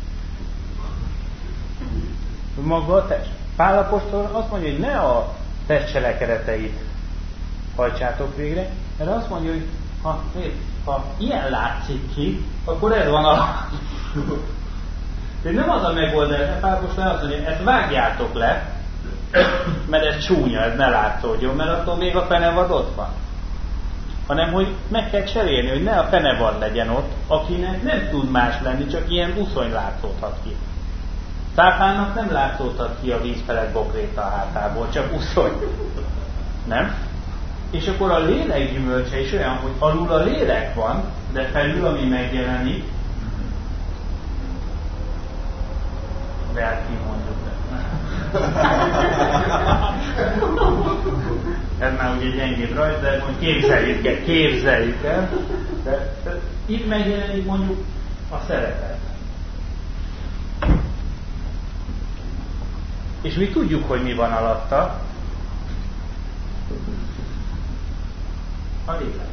Maga a test. Pál apostol azt mondja, hogy ne a test cselekedeteit hajtsátok végre, mert azt mondja, hogy ha ilyen látszik ki, akkor ez van a... De nem az a megoldás, Pál apostol azt mondja, ezt vágjátok le, mert ez csúnya, ez ne látszódjon, mert attól még a fenevad ott van. Hanem, hogy meg kell cserélni, hogy ne a fenevad legyen ott, akinek nem tud más lenni, csak ilyen uszony látszódhat ki. Cápának nem látszódhat ki a víz felett bokréta a hátából, csak uszony. Nem? És akkor a lélek gyümölcse is olyan, hogy alul a lélek van, de felül, ami megjelenik, de hát ki mondjuk be. Ez már ugye gyengébb rajta, de mondjuk képzeljük el. De itt megjelenik mondjuk a szeretet. És mi tudjuk, hogy mi van alatta. A lélek.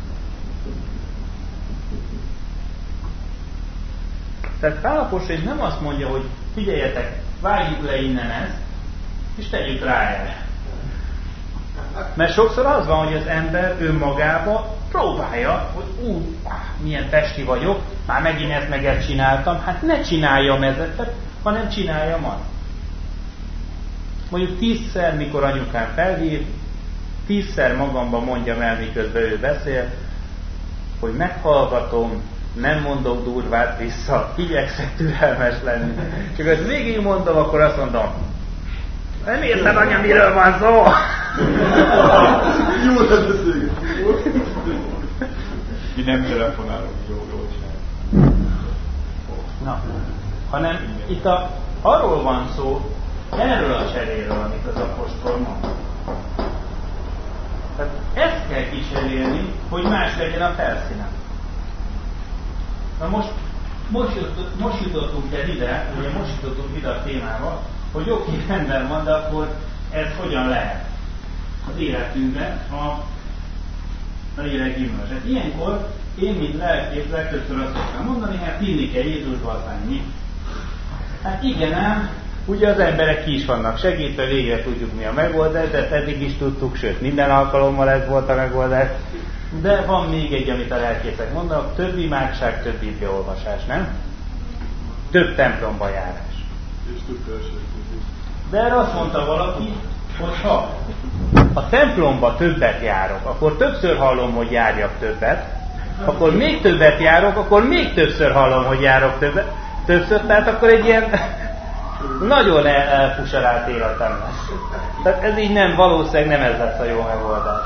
Tehát Pál apostol nem azt mondja, hogy figyeljetek, vágjuk le innen ezt, és tegyük rá erre. Mert sokszor az van, hogy az ember önmagába próbálja, hogy milyen testi vagyok, már megint ezt meg ezt csináltam, hát ne csináljam ezeket, hanem csináljam azt. Mondjuk 10-szer, mikor anyukám felhív, 10-szer magamban mondjam el, miközben ő beszél, hogy meghallgatom, nem mondok durvát vissza, igyekszek türelmes lenni. Csak ezt végig mondom, akkor azt mondom, nem érted, anya, miről van szó? Jó, hát beszélgetünk. Mi nem telefonálunk, jól csináljuk. Na, hanem itt arról van szó, erről a cseréről, amit az apostol mond. Tehát ezt kell kicserélni, hogy más legyen a felszínen. Na most jutottunk el ide, ugye most jutottunk ide a témába, hogy oké, rendben van, de akkor ez hogyan lehet az életünkben a lélek gyümölcs. Hát ilyenkor én, mint lelkész, legtöbbször azt szoktam mondani, hát hinni kell Jézusba, aztán mi? Hát igen ám, ugye az emberek ki is vannak segítve, végre tudjuk mi a megoldás, de ezt eddig is tudtuk, sőt minden alkalommal ez volt a megoldás. De van még egy, amit a lelkészek mondanak, több imádság, több bibliaolvasás, nem? Több templomba járás. És több verseny. De erre azt mondta valaki, hogy ha a templomba többet járok, akkor többször hallom, hogy járjak többet, akkor még többet járok, akkor még többször hallom, hogy járok többször, tehát akkor egy ilyen nagyon elfusarált életem lesz. Tehát ez így nem, valószínűleg nem ez lesz a jó megoldás.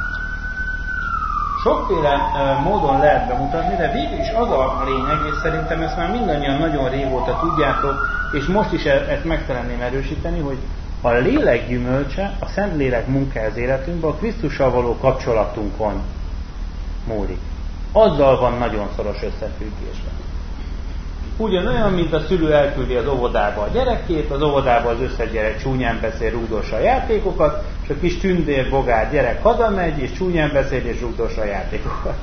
Sokféle módon lehet bemutatni, de végül is az a lényeg, és szerintem ezt már mindannyian nagyon régóta tudjátok, és most is ezt meg szeretném erősíteni, hogy a lélek gyümölcse, a Szentlélek munkája az életünkben a Krisztussal való kapcsolatunkon múlik. Azzal van nagyon szoros összefüggésben. Ugyanolyan, mint a szülő elküldi az óvodába a gyerekét, az óvodába az összes gyerek csúnyán beszél, rúgdossa a játékokat, és a kis tündér, bogár gyerek hazamegy, és csúnyán beszél, és rúgdossa a játékokat.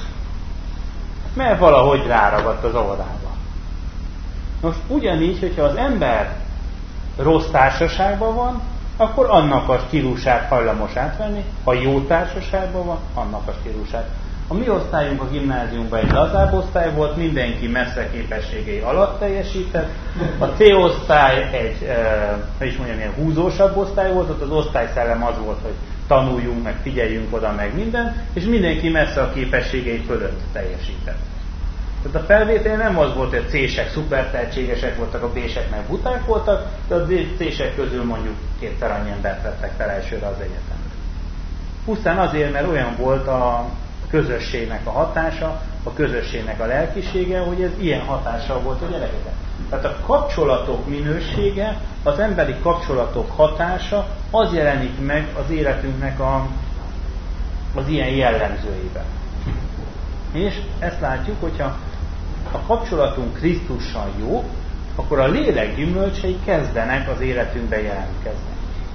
Mert valahogy ráragadt az óvodába. Most ugyanígy, hogyha az ember rossz társaságban van, akkor annak a stílusát hajlamos átvenni, ha jó társaságban van, annak a stílusát. A mi osztályunk a gimnáziumban egy lazább osztály volt, mindenki messze képességei alatt teljesített. A C-osztály egy, ilyen húzósabb osztály volt, ott az osztályszellem az volt, hogy tanuljunk, meg figyeljünk oda, meg minden, és mindenki messze a képességei fölött teljesített. Tehát a felvétel nem az volt, hogy a C-sek szuper tehetségesek voltak, a B-sek meg buták voltak, de a C-sek közül mondjuk kétszer annyi embert vettek fel elsőre az egyetemre. Pusztán azért, mert olyan volt a közösségnek a hatása, a közösségnek a lelkisége, hogy ez ilyen hatással volt a gyerekeken. Tehát a kapcsolatok minősége, az emberi kapcsolatok hatása, az jelenik meg az életünknek az ilyen jellemzőiben. És ezt látjuk, hogyha a kapcsolatunk Krisztussal jó, akkor a lélek gyümölcsei kezdenek az életünkben jelentkezni.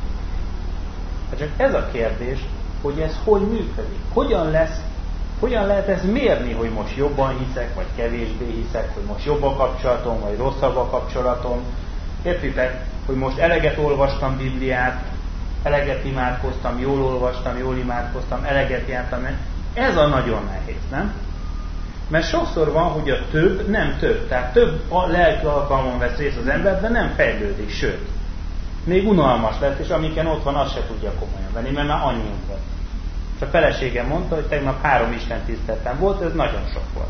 Csak ez a kérdés, hogy ez hogy működik? Hogyan lehet ezt mérni, hogy most jobban hiszek, vagy kevésbé hiszek, hogy most jobb a kapcsolatom, vagy rosszabb a kapcsolatom? Értitek, hogy most eleget olvastam Bibliát, eleget imádkoztam, jól olvastam, jól imádkoztam, eleget jártam. Ez a nagyon nehéz, nem? Mert sokszor van, hogy a több nem több. Tehát több a lelki alkalmon vesz részt az ember, de nem fejlődik, sőt. Még unalmas lesz, és amiken ott van, azt se tudja komolyan venni, mert már annyunk van. És a feleségem mondta, hogy tegnap 3 istentiszteletem volt, ez nagyon sok volt.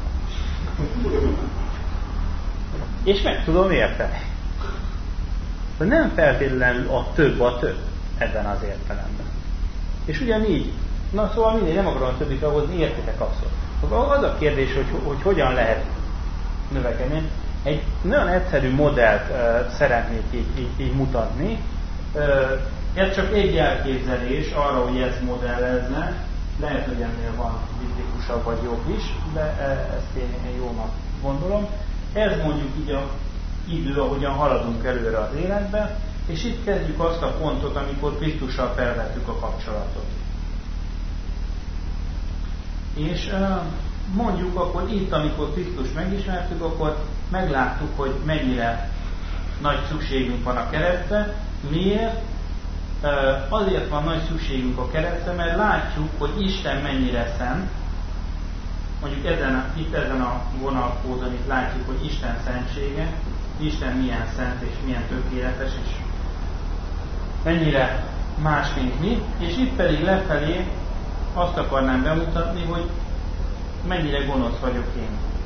És meg tudom érteni. De nem feltétlenül a több ebben az értelemben. És ugyanígy, na szóval mindig nem akarom a többit hozni, értitek abszolút. Az a kérdés, hogy hogyan lehet növekedni. Egy nagyon egyszerű modellt szeretnék így mutatni. Ez csak egy elképzelés arra, hogy ezt modellezne. Lehet, hogy ennél van biblikusabb vagy jobb is, de ezt én jónak gondolom. Ez mondjuk így az idő, ahogyan haladunk előre az életbe, és itt kezdjük azt a pontot, amikor Krisztussal felvettük a kapcsolatot. És mondjuk akkor itt, amikor Krisztust megismertük, akkor megláttuk, hogy mennyire nagy szükségünk van a keresztre. Miért? Azért van nagy szükségünk a keresztre, mert látjuk, hogy Isten mennyire szent. Mondjuk itt ezen a vonalkódon itt látjuk, hogy Isten szentsége, Isten milyen szent és milyen tökéletes, és mennyire más, mint mi. És itt pedig lefelé azt akarnám bemutatni, hogy mennyire gonosz vagyok én.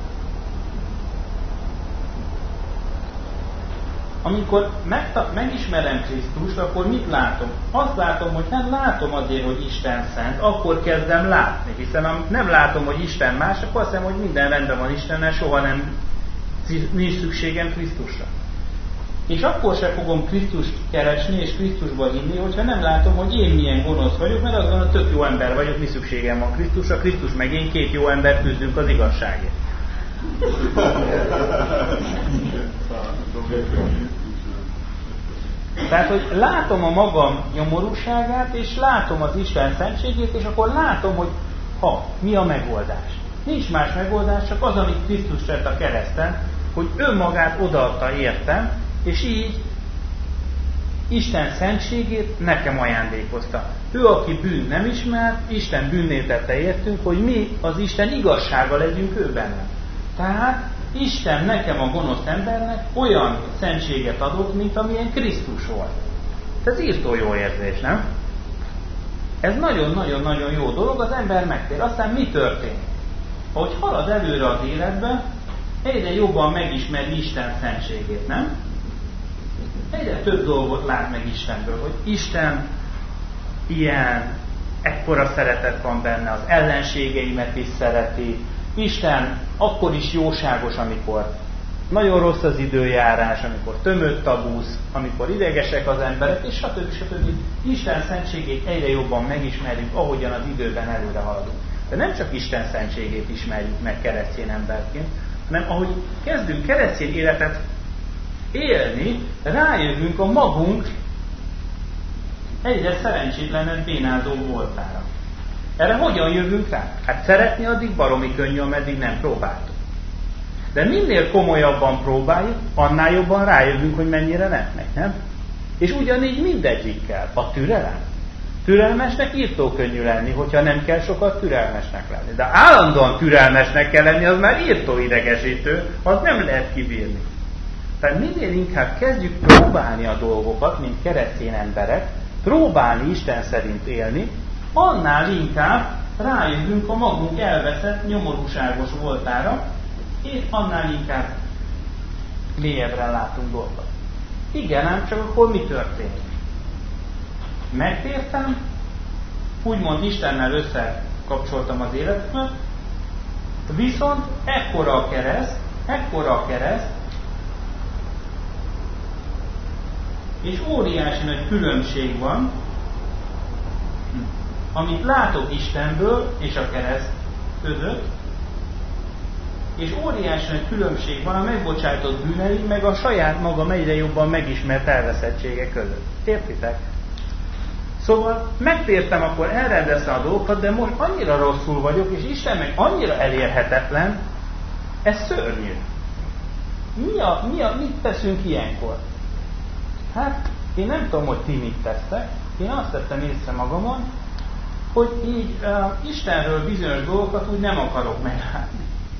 Amikor megismerem Krisztust, akkor mit látom? Azt látom, hogy nem látom azért, hogy Isten szent, akkor kezdem látni. Hiszen nem látom, hogy Isten más, akkor azt hiszem, hogy minden rendben van Istennel, soha nincs szükségem Krisztusra. És akkor se fogom Krisztust keresni és Krisztusba hinni, hogyha nem látom, hogy én milyen gonosz vagyok, mert azon a tök jó ember vagyok, mi szükségem van Krisztusra, Krisztus meg én 2 jó ember küzdünk az igazságért. Tehát, hogy látom a magam nyomorúságát, és látom az Isten szentségét, és akkor látom, hogy mi a megoldás. Nincs más megoldás, csak az, amit Krisztus tett a kereszten, hogy önmagát odaadta értem, és így Isten szentségét nekem ajándékozta. Ő, aki bűnt nem ismer, Isten bűnné tette értünk, hogy mi az Isten igazsága legyünk ő benne. Tehát Isten nekem, a gonosz embernek olyan szentséget adott, mint amilyen Krisztus volt. Ez írtó jó érzés, nem? Ez nagyon-nagyon-nagyon jó dolog, az ember megtér. Aztán mi történik? Ahogy halad előre az életbe, egyre jobban megismeri Isten szentségét, nem? Egyre több dolgot lát meg Istenből, hogy Isten ilyen, ekkora szeretet van benne, az ellenségeimet is szereti. Isten akkor is jóságos, amikor nagyon rossz az időjárás, amikor tömött a busz, amikor idegesek az emberek, és stb. Isten szentségét egyre jobban megismerjük, ahogyan az időben előre haladunk. De nem csak Isten szentségét ismerjük meg keresztény emberként, hanem ahogy kezdünk keresztény életet élni, rájövünk a magunk egyre szerencsétlenebb bénázó voltára. Erre hogyan jövünk rá? Hát szeretni addig baromi könnyű, ameddig nem próbáltuk. De minél komolyabban próbáljuk, annál jobban rájövünk, hogy mennyire nem megy, nem? És ugyanígy mindegyikkel. A türelem. Türelmesnek írtó könnyű lenni, hogyha nem kell sokat türelmesnek lenni. De állandóan türelmesnek kell lenni, az már írtó idegesítő, az nem lehet kibírni. Tehát minél inkább kezdjük próbálni a dolgokat, mint keresztény emberek, próbálni Isten szerint élni, annál inkább rájövünk a magunk elveszett, nyomorúságos voltára, és annál inkább mélyebbre látunk dolgokat. Igen, ám csak akkor mi történik? Megtértem, úgymond Istennel összekapcsoltam az életemet, viszont ekkora a kereszt, és óriási nagy különbség van, amit látok Istenből és a kereszt között, és óriási nagy különbség van a megbocsájtott bűnei, meg a saját magam egyre jobban megismert elveszettsége között. Értitek? Szóval megtértem, akkor elrendeztem a dolgokat, de most annyira rosszul vagyok, és Isten meg annyira elérhetetlen, ez szörnyű. Mit teszünk ilyenkor? Hát, én nem tudom, hogy ti mit tesztek, én azt tettem észre magamon, hogy így Istenről bizonyos dolgokat úgy nem akarok meglátni.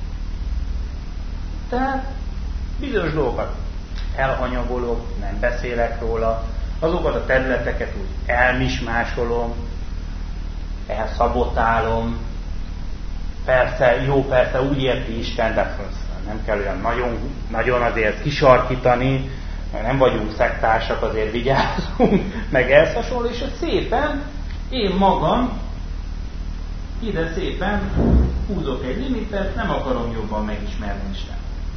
Tehát bizonyos dolgokat elhanyagolok, nem beszélek róla, azokat a területeket úgy elmismásolom, elszabotálom. Persze úgy érti Isten, de nem kell olyan nagyon azért kisarkítani, mert nem vagyunk szektársak, azért vigyázzunk, meg ehhez hasonló, és szépen én magam ide szépen húzok egy limitet, nem akarom jobban megismerni Isten.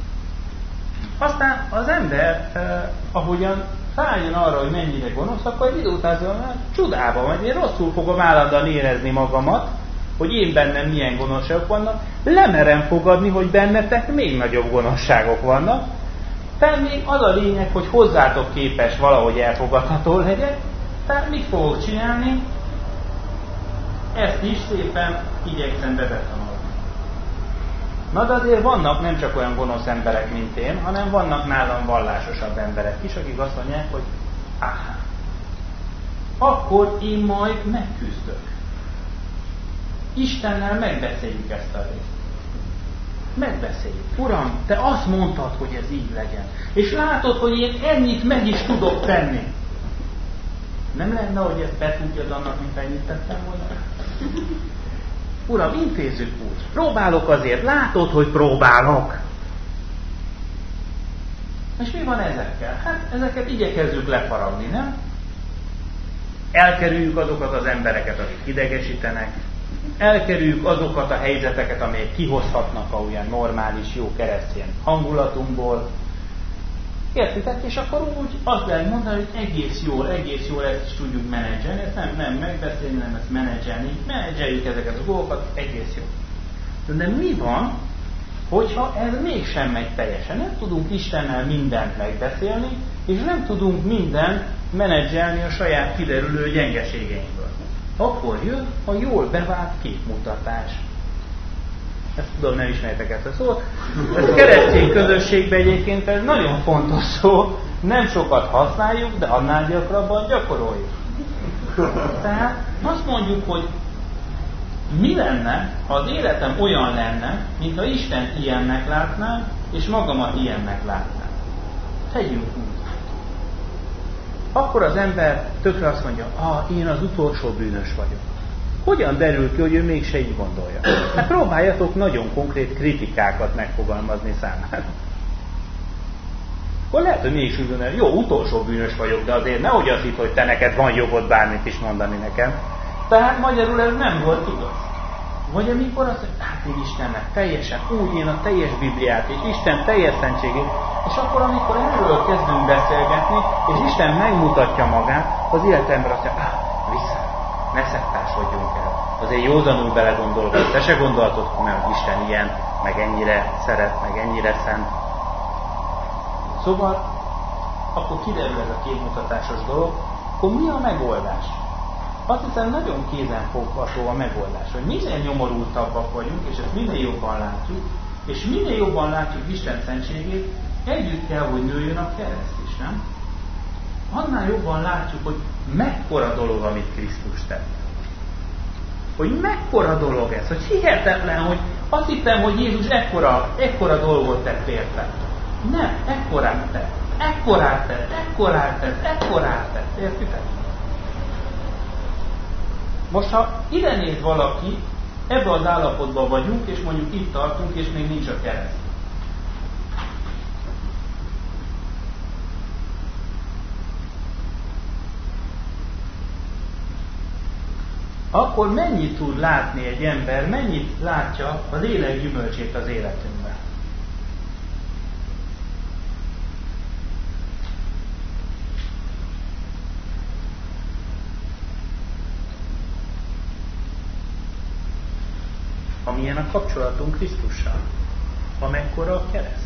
Aztán az ember, ahogyan rájön arra, hogy mennyire gonosz, akkor egy idő után csodába vagy, én rosszul fogom állandóan érezni magamat, hogy én bennem milyen gonoszságok vannak, lemerem fogadni, hogy bennetek még nagyobb gonoszságok vannak, tehát még az a lényeg, hogy hozzátok képes valahogy elfogadható legyen, tehát mit fogok csinálni? Ezt is szépen igyekszem bebetanulni. Na de azért vannak nem csak olyan gonosz emberek, mint én, hanem vannak nálam vallásosabb emberek is, akik azt mondják, hogy akkor én majd megküzdök. Istennel megbeszéljük ezt a részt. Megbeszéljük. Uram, te azt mondtad, hogy ez így legyen. És látod, hogy én ennyit meg is tudok tenni. Nem lenne, hogy ezt betudjad annak, mint ennyit tettem volna? Uram, intézzük úgy. Próbálok azért. Látod, hogy próbálok. És mi van ezekkel? Hát ezeket igyekezzük lefaragni, nem? Elkerüljük azokat az embereket, akik idegesítenek. Elkerüljük azokat a helyzeteket, amelyek kihozhatnak a olyan normális, jó keresztény hangulatunkból. Értitek? És akkor úgy azt lehet mondani, hogy egész jól ezt is tudjuk menedzselni, ezt nem megbeszélni, nem ezt menedzselni, menedzseljük ezeket a dolgokat, egész jó. De mi van, hogyha ez mégsem megy teljesen? Nem tudunk Istennel mindent megbeszélni, és nem tudunk mindent menedzselni a saját kiderülő gyengeségeinkből. Akkor jön a jól bevált képmutatás. Ezt tudom, nem ismertek ezt a szót. Ez keresztény közösségben egyébként ez nagyon fontos szó. Nem sokat használjuk, de annál gyakrabban gyakoroljuk. Tehát azt mondjuk, hogy mi lenne, ha az életem olyan lenne, mintha Isten ilyennek látnám, és magamat ilyennek látnám. Tegyünk úgy. Akkor az ember tökre azt mondja, én az utolsó bűnös vagyok. Hogyan derül ki, hogy ő mégse így gondolja? Hát próbáljatok nagyon konkrét kritikákat megfogalmazni számára. Akkor lehet, hogy mégis úgy gondolja, jó, utolsó bűnös vagyok, de azért nehogy azt hitt, hogy te neked van jogod bármit is mondani nekem. Tehát magyarul ez nem volt igaz. Vagy amikor azt mondja, hát én Istennek teljesen úgy, én a teljes Bibliát, és Isten teljes szentségét, és akkor, amikor erről kezdünk beszélgetni, és Isten megmutatja magát, az életemben azt mondja, vissza, ne szektásodjunk el. Azért józanul belegondolva, te se gondoltad, hogy Isten ilyen, meg ennyire szeret, meg ennyire szent. Szóval, akkor kiderül ez a képmutatásos dolog, akkor mi a megoldás? Azt hiszem, nagyon kézenfogható a megoldás, hogy minél nyomorultabbak vagyunk, és ezt minél jobban látjuk, és minél jobban látjuk Isten szentségét, együtt kell, hogy nőjön a kereszt is, nem? Annál jobban látjuk, hogy mekkora dolog, amit Krisztus tett. Hogy mekkora dolog ez, hogy hihetetlen, hogy azt hittem, hogy Jézus ekkora dolgot tett érte. Nem, ekkorát tett, értitek? Most, ha ide néz valaki, ebben az állapotban vagyunk, és mondjuk itt tartunk, és még nincs a kereszt. Akkor mennyit tud látni egy ember, mennyit látja a lélek gyümölcsét az életünkben? Amilyen a kapcsolatunk Krisztussal, amekkora a kereszt.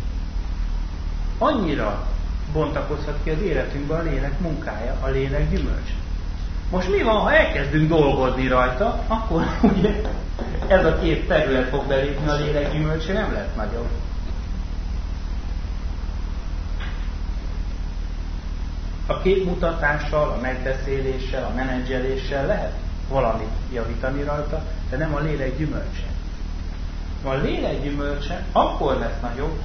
Annyira bontakozhat ki az életünkben a lélek munkája, a lélek gyümölcs. Most mi van, ha elkezdünk dolgozni rajta, akkor ugye ez a két terület fog belépni, a lélek gyümölcse nem lesz nagyobb. A képmutatással, a megbeszéléssel, a menedzseléssel lehet valamit javítani rajta, de nem a lélek gyümölcse. A lélek gyümölcse akkor lesz nagyobb,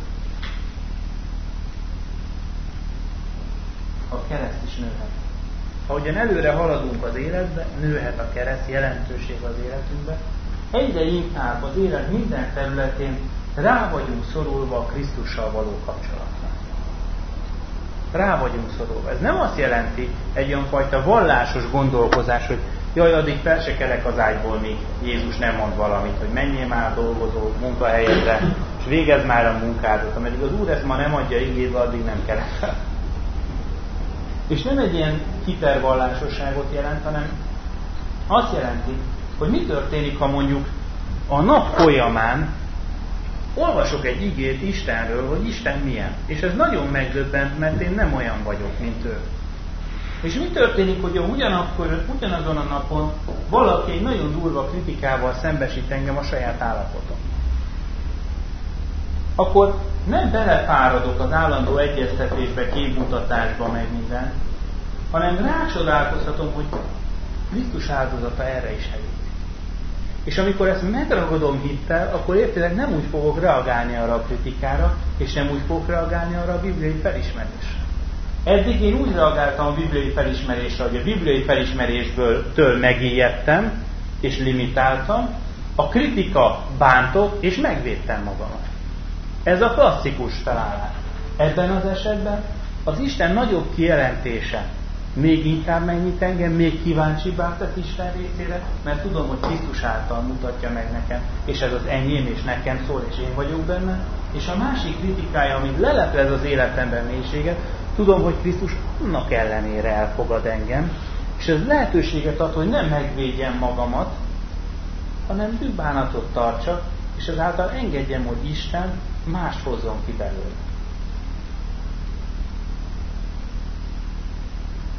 ha a kereszt is nőhet. Ahogyan előre haladunk az életbe, nőhet a kereszt, jelentőség az életünkbe, egyre inkább az élet minden területén rá vagyunk szorulva a Krisztussal való kapcsolatra. Rá vagyunk szorulva. Ez nem azt jelenti egy olyan fajta vallásos gondolkozás, hogy jaj, addig fel se kelek az ágyból, míg Jézus nem mond valamit, hogy menjél már dolgozó munkahelyedre, és végezd már a munkádat, ameddig az Úr ezt ma nem adja igébe, addig nem kelek fel. És nem egy ilyen hipervallásosságot jelent, hanem azt jelenti, hogy mi történik, ha mondjuk a nap folyamán olvasok egy igét Istenről, hogy Isten milyen. És ez nagyon megdöbbent, mert én nem olyan vagyok, mint ő. És mi történik, hogy ugyanazon a napon valaki egy nagyon durva kritikával szembesít engem a saját állapotom. Akkor nem belefáradok az állandó egyeztetésbe, képmutatásba, meg minden, hanem rácsodálkozhatom, hogy Krisztus áldozata erre is elég. És amikor ezt megragadom hittel, akkor értileg nem úgy fogok reagálni arra a kritikára, és nem úgy fogok reagálni arra a bibliai felismerésre. Eddig én úgy reagáltam a bibliai felismerésre, hogy a bibliai felismerésből megijedtem, és limitáltam, a kritika bántott, és megvédtem magamat. Ez a klasszikus felállás. Ebben az esetben az Isten nagyobb kijelentése még inkább megnyit engem, még kíváncsibbá tesz Isten részére, mert tudom, hogy Krisztus által mutatja meg nekem, és ez az enyém, és nekem szól, és én vagyok benne. És a másik kritikája, amit leleplez az életemben mélységet, tudom, hogy Krisztus annak ellenére elfogad engem, és ez lehetőséget ad, hogy nem megvédjem magamat, hanem bűnbánatot tartsak, és ezáltal engedjem, hogy Isten mást hozzon ki belőle.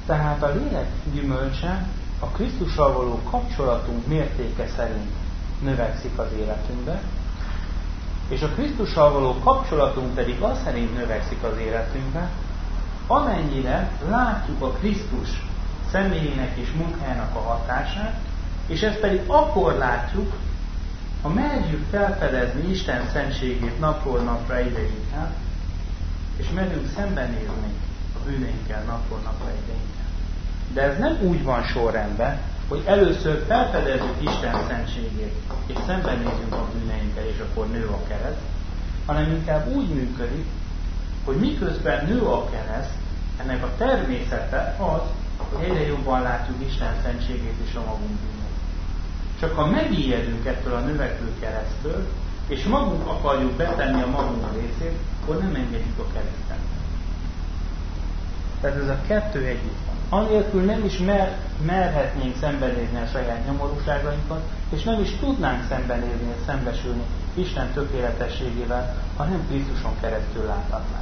Tehát a lélek gyümölcse a Krisztussal való kapcsolatunk mértéke szerint növekszik az életünkbe, és a Krisztussal való kapcsolatunk pedig az szerint növekszik az életünkbe, amennyire látjuk a Krisztus személyének és munkájának a hatását, és ezt pedig akkor látjuk, ha merjük felfedezni Isten szentségét napról napra egyre inkább, és merünk szembenézni a bűneinkkel napról napra egyre inkább. De ez nem úgy van sorrendben, hogy először felfedezzük Isten szentségét, és szembenézünk a bűneinkkel, és akkor nő a kereszt, hanem inkább úgy működik, hogy miközben nő a kereszt, ennek a természete az, hogy egyre jobban látjuk Isten szentségét és a magunk bűnét. Csak ha megijedünk ettől a növekvő keresztől, és magunk akarjuk betenni a magunk részét, akkor nem engedjük a kereszten. Tehát ez a kettő együtt van. Anélkül nem is merhetnénk szembenézni a saját nyomorúságainkat, és nem is tudnánk szembenézni és szembesülni Isten tökéletességével, ha nem Krisztuson keresztül láthatnánk.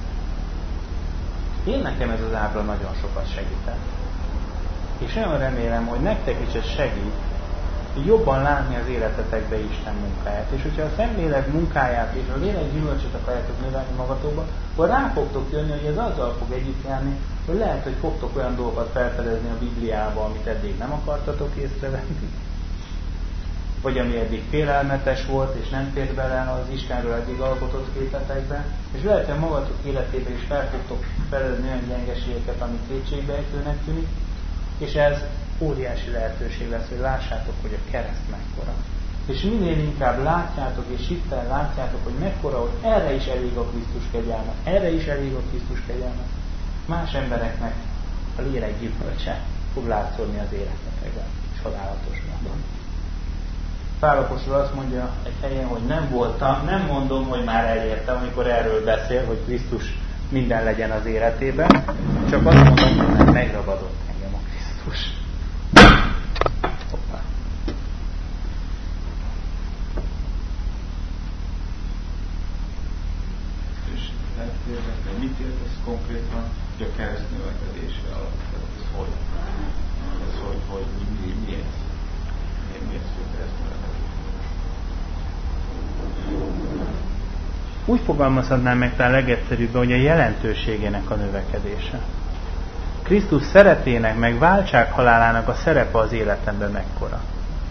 Én nekem ez az ábra nagyon sokat segített. És nagyon remélem, hogy nektek is ez segít, jobban látni az életetekbe Isten munkáját. És hogyha a szemlélek munkáját és a lélek gyümölcsöt akarjátok növelni magatokba, akkor rá fogtok jönni, hogy ez azzal fog együtt járni, hogy lehet, hogy fogtok olyan dolgokat felfedezni a Bibliába, amit eddig nem akartatok észrevenni, vagy ami eddig félelmetes volt, és nem fért bele az Istenről eddig alkotott képetekbe, és lehet, hogy magatok életében is fel fogtok fedezni olyan gyengeségeket, amit kétségbeejtőnek tűnik, és ez óriási lehetőség lesz, hogy lássátok, hogy a kereszt mekkora. És minél inkább látjátok, és hittel látjátok, hogy mekkora, hogy erre is elég a Krisztus kegyelme, erre is elég a Krisztus kegyelme, más embereknek a lélek gyümölcse fog látszódni az életetekben. Csodálatos módon. Pál apostol azt mondja egy helyen, hogy nem mondom, hogy már elértem, amikor erről beszél, hogy Krisztus minden legyen az életében, csak azt mondom, hogy már megragadott engem a Krisztus. Hoppá. És mit értesz konkrétan, hogy a kereszt növekedése alatt? Ez hogy miért? Miért szó kereszt növekedés? Úgy fogalmazhatnám meg talán legegyszerűbben, hogy a jelentőségének a növekedése. Krisztus szeretének, meg váltsághalálának a szerepe az életemben mekkora.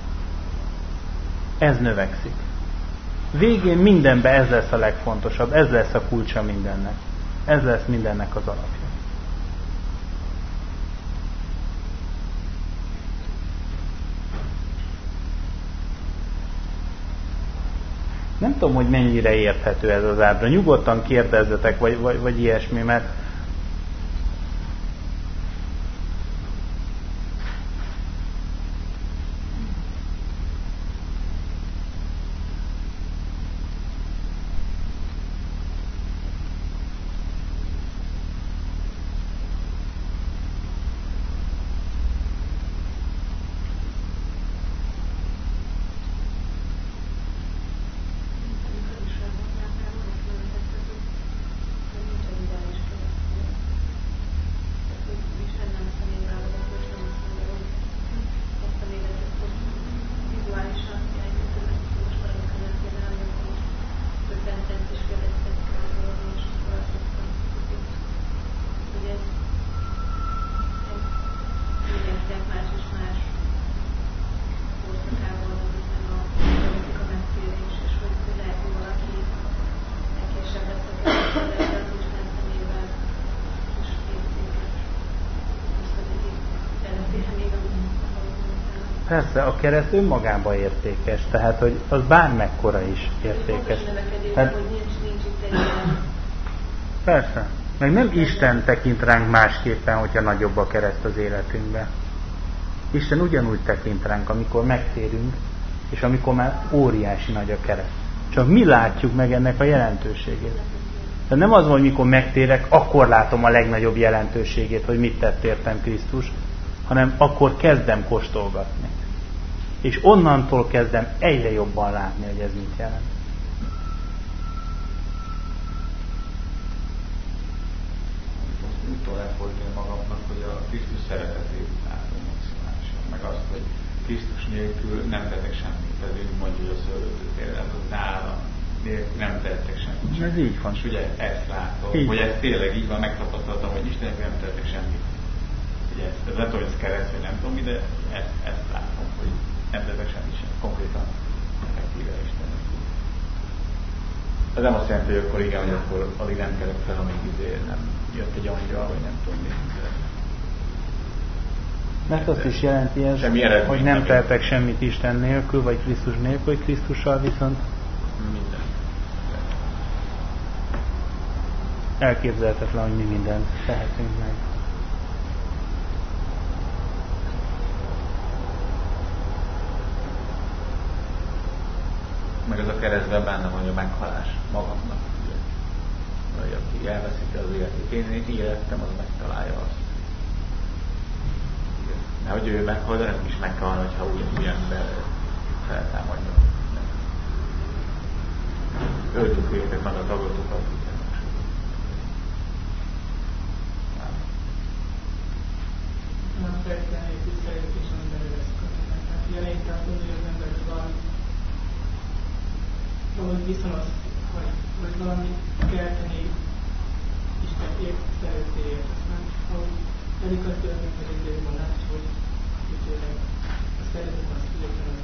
Ez növekszik. Végén mindenben ez lesz a legfontosabb, ez lesz a kulcsa mindennek. Ez lesz mindennek az alapja. Nem tudom, hogy mennyire érthető ez az ábra. Nyugodtan kérdezzetek, vagy ilyesmi, mert persze, a kereszt önmagában értékes, tehát, hogy az bármekkora is értékes. Tehát, persze, meg nem Isten tekint ránk másképpen, hogyha nagyobb a kereszt az életünkben. Isten ugyanúgy tekint ránk, amikor megtérünk, és amikor már óriási nagy a kereszt. Csak mi látjuk meg ennek a jelentőségét. Tehát nem az, hogy mikor megtérek, akkor látom a legnagyobb jelentőségét, hogy mit tett értem Krisztus, hanem akkor kezdem kóstolgatni. És onnantól kezdem egyre jobban látni, hogy ez mit jelent. Úgy tovább fordulni magamnak, hogy a Krisztus nélkül nem tettek semmit. Tehát úgy mondja, hogy a szöldötőtérrel, az nálam nélkül nem tettek semmit. Ez így van. És ugye ezt látom, így. hogy ez tényleg így van, megtapasztaltam, hogy Isten nem tettek semmit. Ugye ez nem tudom, hogy ez kereszt, vagy nem tudom mi, de ezt látom, hogy nem tettek semmit sem. Konkrétan effektíve Istennek. Ez nem azt jelenti, hogy akkor igen, hogy akkor addig nem kerek fel, amíg nem jött egy angyal, vagy nem tudom mi. Mert azt is jelenti ez, hogy nem tehetek semmit Isten nélkül, vagy Krisztus nélkül, vagy Krisztussal viszont minden. elképzelhetetlen, hogy mi mindent tehetünk meg. Meg ez a keresztben benne van, hogy a meghalás magamnak. Vagy aki elveszíti az életét. Én így élettem, az megtalálja azt. Mert hogy ő meghal, de nem is meg kell halni, hogyha új ember feltámadja. Öltük értek meg a tagotokat. Nem feltétlenül egy tisztelet és emberre lesz kötően. Tehát eleinte azt mondja, hogy az ember valahogy viszonos, vagy valami kell tenni Isten szeretéért. Aztán, ahogy pedig az történik, hogy egy időben látsz, hogy tényleg a szeretet az figyelmen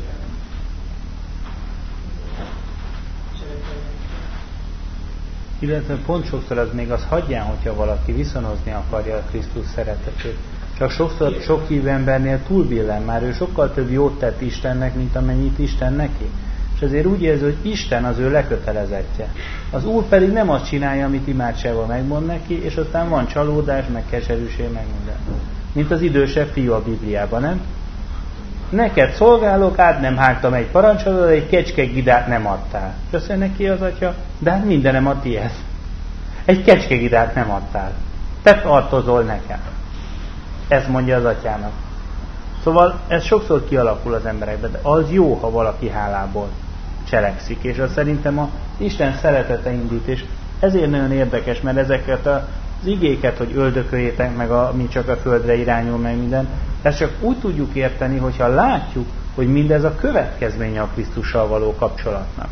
illetve pont sokszor az még az hagyján, hogyha valaki viszonozni akarja a Krisztus szeretetét. Csak sokszor sok hívő embernél túlbillen már, ő sokkal több jót tett Istennek, mint amennyit Isten neki. És ezért úgy érzi, hogy Isten az ő lekötelezettje. Az Úr pedig nem azt csinálja, amit imádságban megmond neki, és aztán van csalódás, meg keserűség, meg minden. Mint az idősebb fiú a Bibliában, nem? Neked szolgálok, át nem hágtam egy parancsodat, de egy kecskegidát nem adtál. És azt mondja neki az atya, de hát mindenem a tiéd. Egy kecskegidát nem adtál. Te tartozol nekem. Ez mondja az atyának. Szóval ez sokszor kialakul az emberekben, de az jó, ha valaki hálából cselekszik, és az szerintem az Isten szeretete indít, és ezért nagyon érdekes, mert ezeket az igéket, hogy öldököljétek meg, ami csak a földre irányul, meg minden, ezt csak úgy tudjuk érteni, hogyha látjuk, hogy mindez a következménye a Krisztussal való kapcsolatnak.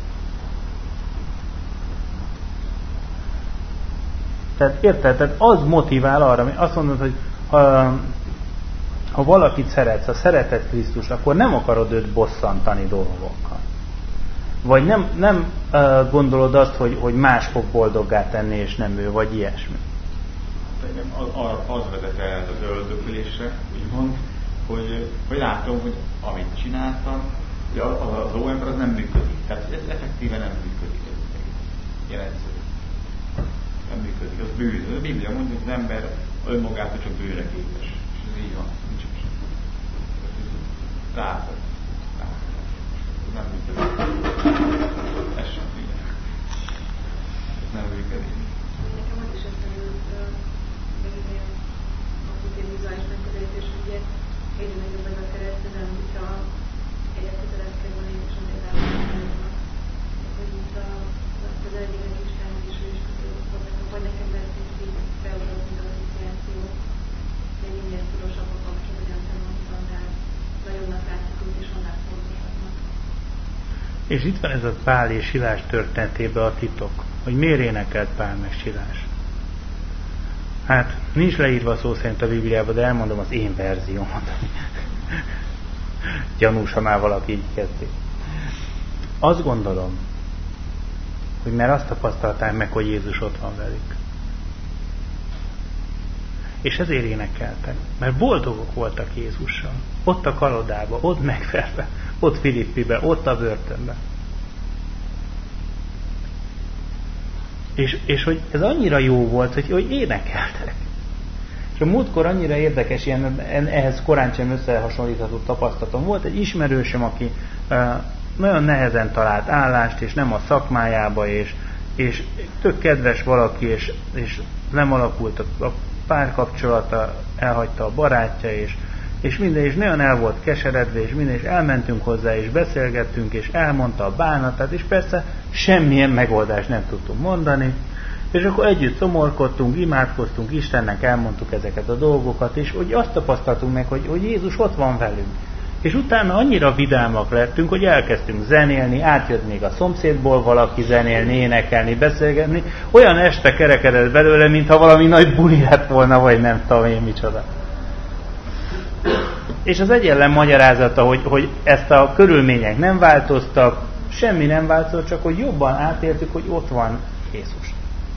Tehát érted? Tehát az motivál arra, hogy azt mondod, hogy ha valakit szeretsz, ha szereted Krisztust, akkor nem akarod őt bosszantani dolgokkal. Vagy nem gondolod azt, hogy más fog boldoggá tenni, és nem ő, vagy ilyesmi. Az vezet el az öldökülésre, úgymond, hogy látom, hogy amit csináltam, az óember az nem működik. Tehát ez effektíven nem működik. Ilyen egyszerű. Nem működik. Az bűn. A Biblia mondja, hogy az ember önmagától csak bűnre képes. És ez így van. Nincs is. Látod. Ez nem működik. Ez sem működik. Ez nem működik. Nekem az is eszemült, hogy egy vizuális megközelítés, hogy ugye egyre nagyobb ez a kereszt, nem, hogyha egyre kötelező kell volna, és azért elmondani, hogy mint az egyik Isten is kötődött, vagy nekem lesz így beadott, mint a szituáció, de minél szorosabb a kapcsolat, hogy nem mondtam, tehát nagyobbnak látszik, és annál fontosabbnak. És itt van ez a Pál és Silás történetében a titok, hogy miért énekelt Pál meg Silás. Hát nincs leírva szó szerint a Bibliában, de elmondom az én verziómat. Gyanús, ha már valaki így kezdi. Azt gondolom, hogy mert azt tapasztalták meg, hogy Jézus ott van velük. És ezért énekeltek. Mert boldogok voltak Jézussal. Ott a kalodában, ott megverve, ott Filippibe, ott a börtönben. És hogy ez annyira jó volt, hogy énekeltek. És a múltkor annyira érdekes, ilyen, ehhez korán sem összehasonlítható tapasztalatom volt. Egy ismerősöm, aki nagyon nehezen talált állást, és nem a szakmájába, és tök kedves valaki, és nem alakult a párkapcsolata, elhagyta a barátja, és minden, és nagyon el volt keseredve, és minden, és elmentünk hozzá, és beszélgettünk, és elmondta a bánatát, és persze semmilyen megoldást nem tudtunk mondani, és akkor együtt szomorkodtunk, imádkoztunk, Istennek elmondtuk ezeket a dolgokat, és hogy azt tapasztaltunk meg, hogy Jézus ott van velünk. És utána annyira vidámak lettünk, hogy elkezdtünk zenélni, átjött még a szomszédból valaki zenélni, énekelni, beszélgetni. Olyan este kerekedett belőle, mintha valami nagy buli lett volna, vagy nem tudom én micsoda. És az egyetlen magyarázata, hogy ezt a körülmények nem változtak, semmi nem változott, csak hogy jobban átéltük, hogy ott van Jézus.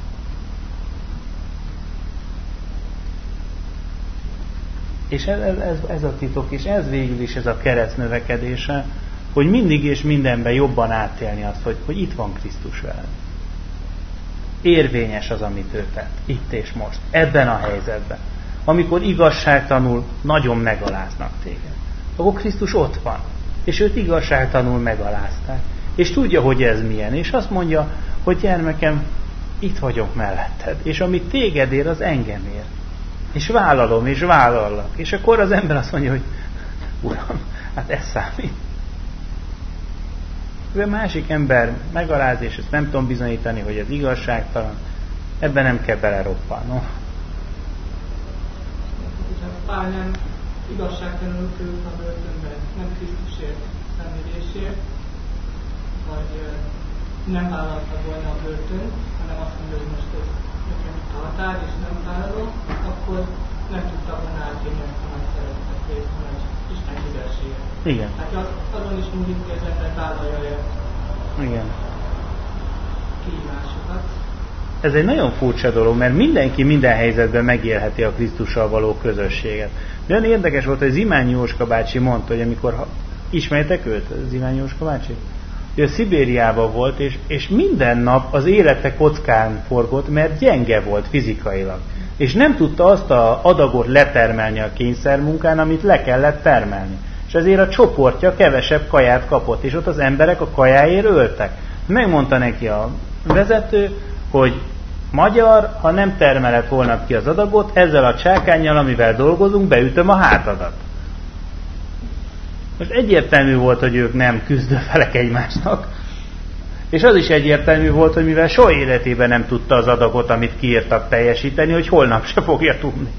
És ez a titok, és ez végül is ez a kereszt növekedése, hogy mindig és mindenben jobban átélni azt, hogy itt van Krisztus veled. Érvényes az, amit ő tett, itt és most, ebben a helyzetben. Amikor igazságtalanul nagyon megaláznak téged, akkor Krisztus ott van, és őt igazságtalanul megalázták. És tudja, hogy ez milyen, és azt mondja, hogy gyermekem, itt vagyok melletted, és amit téged ér, az engem ér. És vállalom, és vállallak. És akkor az ember azt mondja, hogy Uram, hát ez számít. Ő a másik ember megaláz, és ezt nem tudom bizonyítani, hogy ez igazságtalan, ebben nem kell beleroppannom. Pál nem igazságtalanul került a börtönbe, nem Krisztusért szenvedésért, vagy nem vállalta volna a börtön, hanem azt mondja, hogy most ez nekem itt a határ, és nem vállalom, akkor nem tudta volna átélni ezt a nagy szeretet részt, a nagy Isten hűvelséget. Igen. Hát azon is múlik, hogy az ember vállalja Igen. kihívásokat. Ez egy nagyon furcsa dolog, mert mindenki minden helyzetben megélheti a Krisztussal való közösséget. De olyan érdekes volt, hogy Zimányi Jóska bácsi mondta, hogy amikor ismertek őt, Zimányi Jóska bácsi? Ő Szibériában volt, és minden nap az élete kockán forgott, mert gyenge volt fizikailag. És nem tudta azt az adagot letermelni a kényszermunkán, amit le kellett termelni. És ezért a csoportja kevesebb kaját kapott, és ott az emberek a kajáért öltek. Megmondta neki a vezető, hogy magyar, ha nem termelett volna ki az adagot, ezzel a csákánnyal, amivel dolgozunk, beütöm a hátadat. Most egyértelmű volt, hogy ők nem küzdőfelek egymásnak, és az is egyértelmű volt, hogy mivel soha életében nem tudta az adagot, amit kiírtak teljesíteni, hogy holnap se fogja tudni.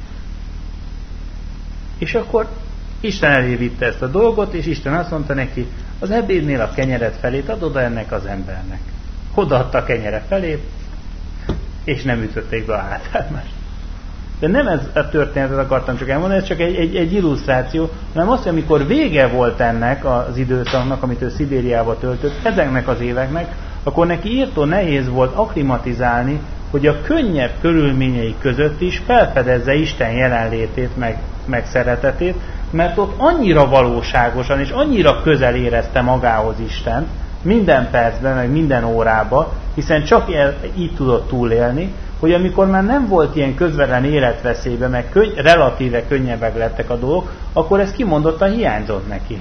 És akkor Isten elé vitte ezt a dolgot, és Isten azt mondta neki, az ebédnél a kenyeret felét adod ennek az embernek. Odaadta a kenyere felét, és nem ütötték be a hátát. De nem ez a történetet akartam csak elmondani, ez csak egy illusztráció, hanem azt, hogy amikor vége volt ennek az időszaknak, amit ő Szibériába töltött, ezeknek az éveknek, akkor neki írtó nehéz volt akklimatizálni, hogy a könnyebb körülményei között is felfedezze Isten jelenlétét, meg szeretetét, mert ott annyira valóságosan és annyira közel érezte magához Istent, minden percben, meg minden órában, hiszen csak így tudott túlélni, hogy amikor már nem volt ilyen közvetlen életveszélybe, meg relatíve könnyebbek lettek a dolgok, akkor ez kimondottan hiányzott neki.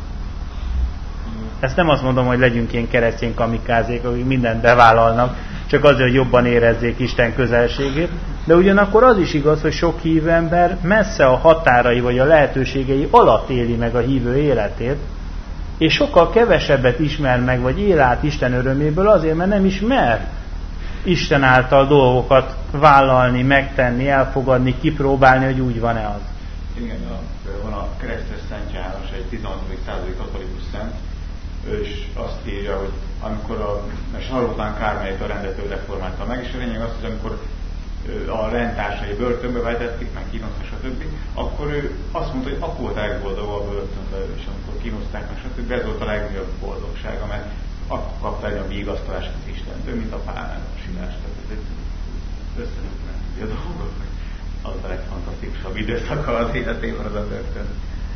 Ezt nem azt mondom, hogy legyünk ilyen keresztény kamikázék, akik mindent bevállalnak, csak azért, hogy jobban érezzék Isten közelségét, de ugyanakkor az is igaz, hogy sok hívő ember messze a határai vagy a lehetőségei alatt éli meg a hívő életét, és sokkal kevesebbet ismer meg, vagy él át Isten öröméből azért, mert nem ismer Isten által dolgokat vállalni, megtenni, elfogadni, kipróbálni, hogy úgy van-e az. Igen, van a keresztes Szent János, egy 16. századi katolikus szent, és azt írja, hogy amikor a Sarlotán Kármelit a rendető reformálta meg, és a lényeg az, hogy amikor a rendtársai börtönbe vetették, meg kínozták, stb., akkor ő azt mondta, hogy akkor volt a legboldogabb a börtönbe, és amikor kínozták, stb., ez volt a legnagyobb boldogsága, mert akkor kapta egy a vigasztalást az Istentől, mint a pálmának a silást. Tehát ez egy összevetlen a dolgok, hogy az a legfantasztikusabb időszaka az életében az a börtön.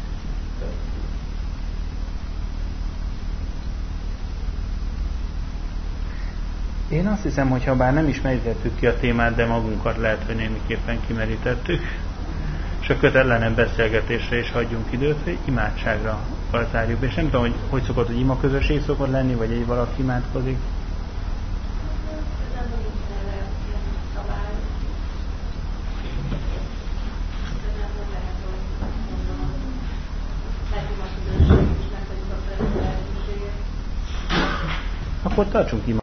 Én azt hiszem, hogy ha bár nem is merítettük ki a témát, de magunkat lehet, hogy némiképpen kimerítettük, és a kötetlenebb beszélgetésre is hagyjunk időt, hogy imádságra zárjuk. És nem tudom, hogy szokott, hogy ima közösség szokott lenni, vagy egy valaki imádkozik. Akkor tartsunk ima.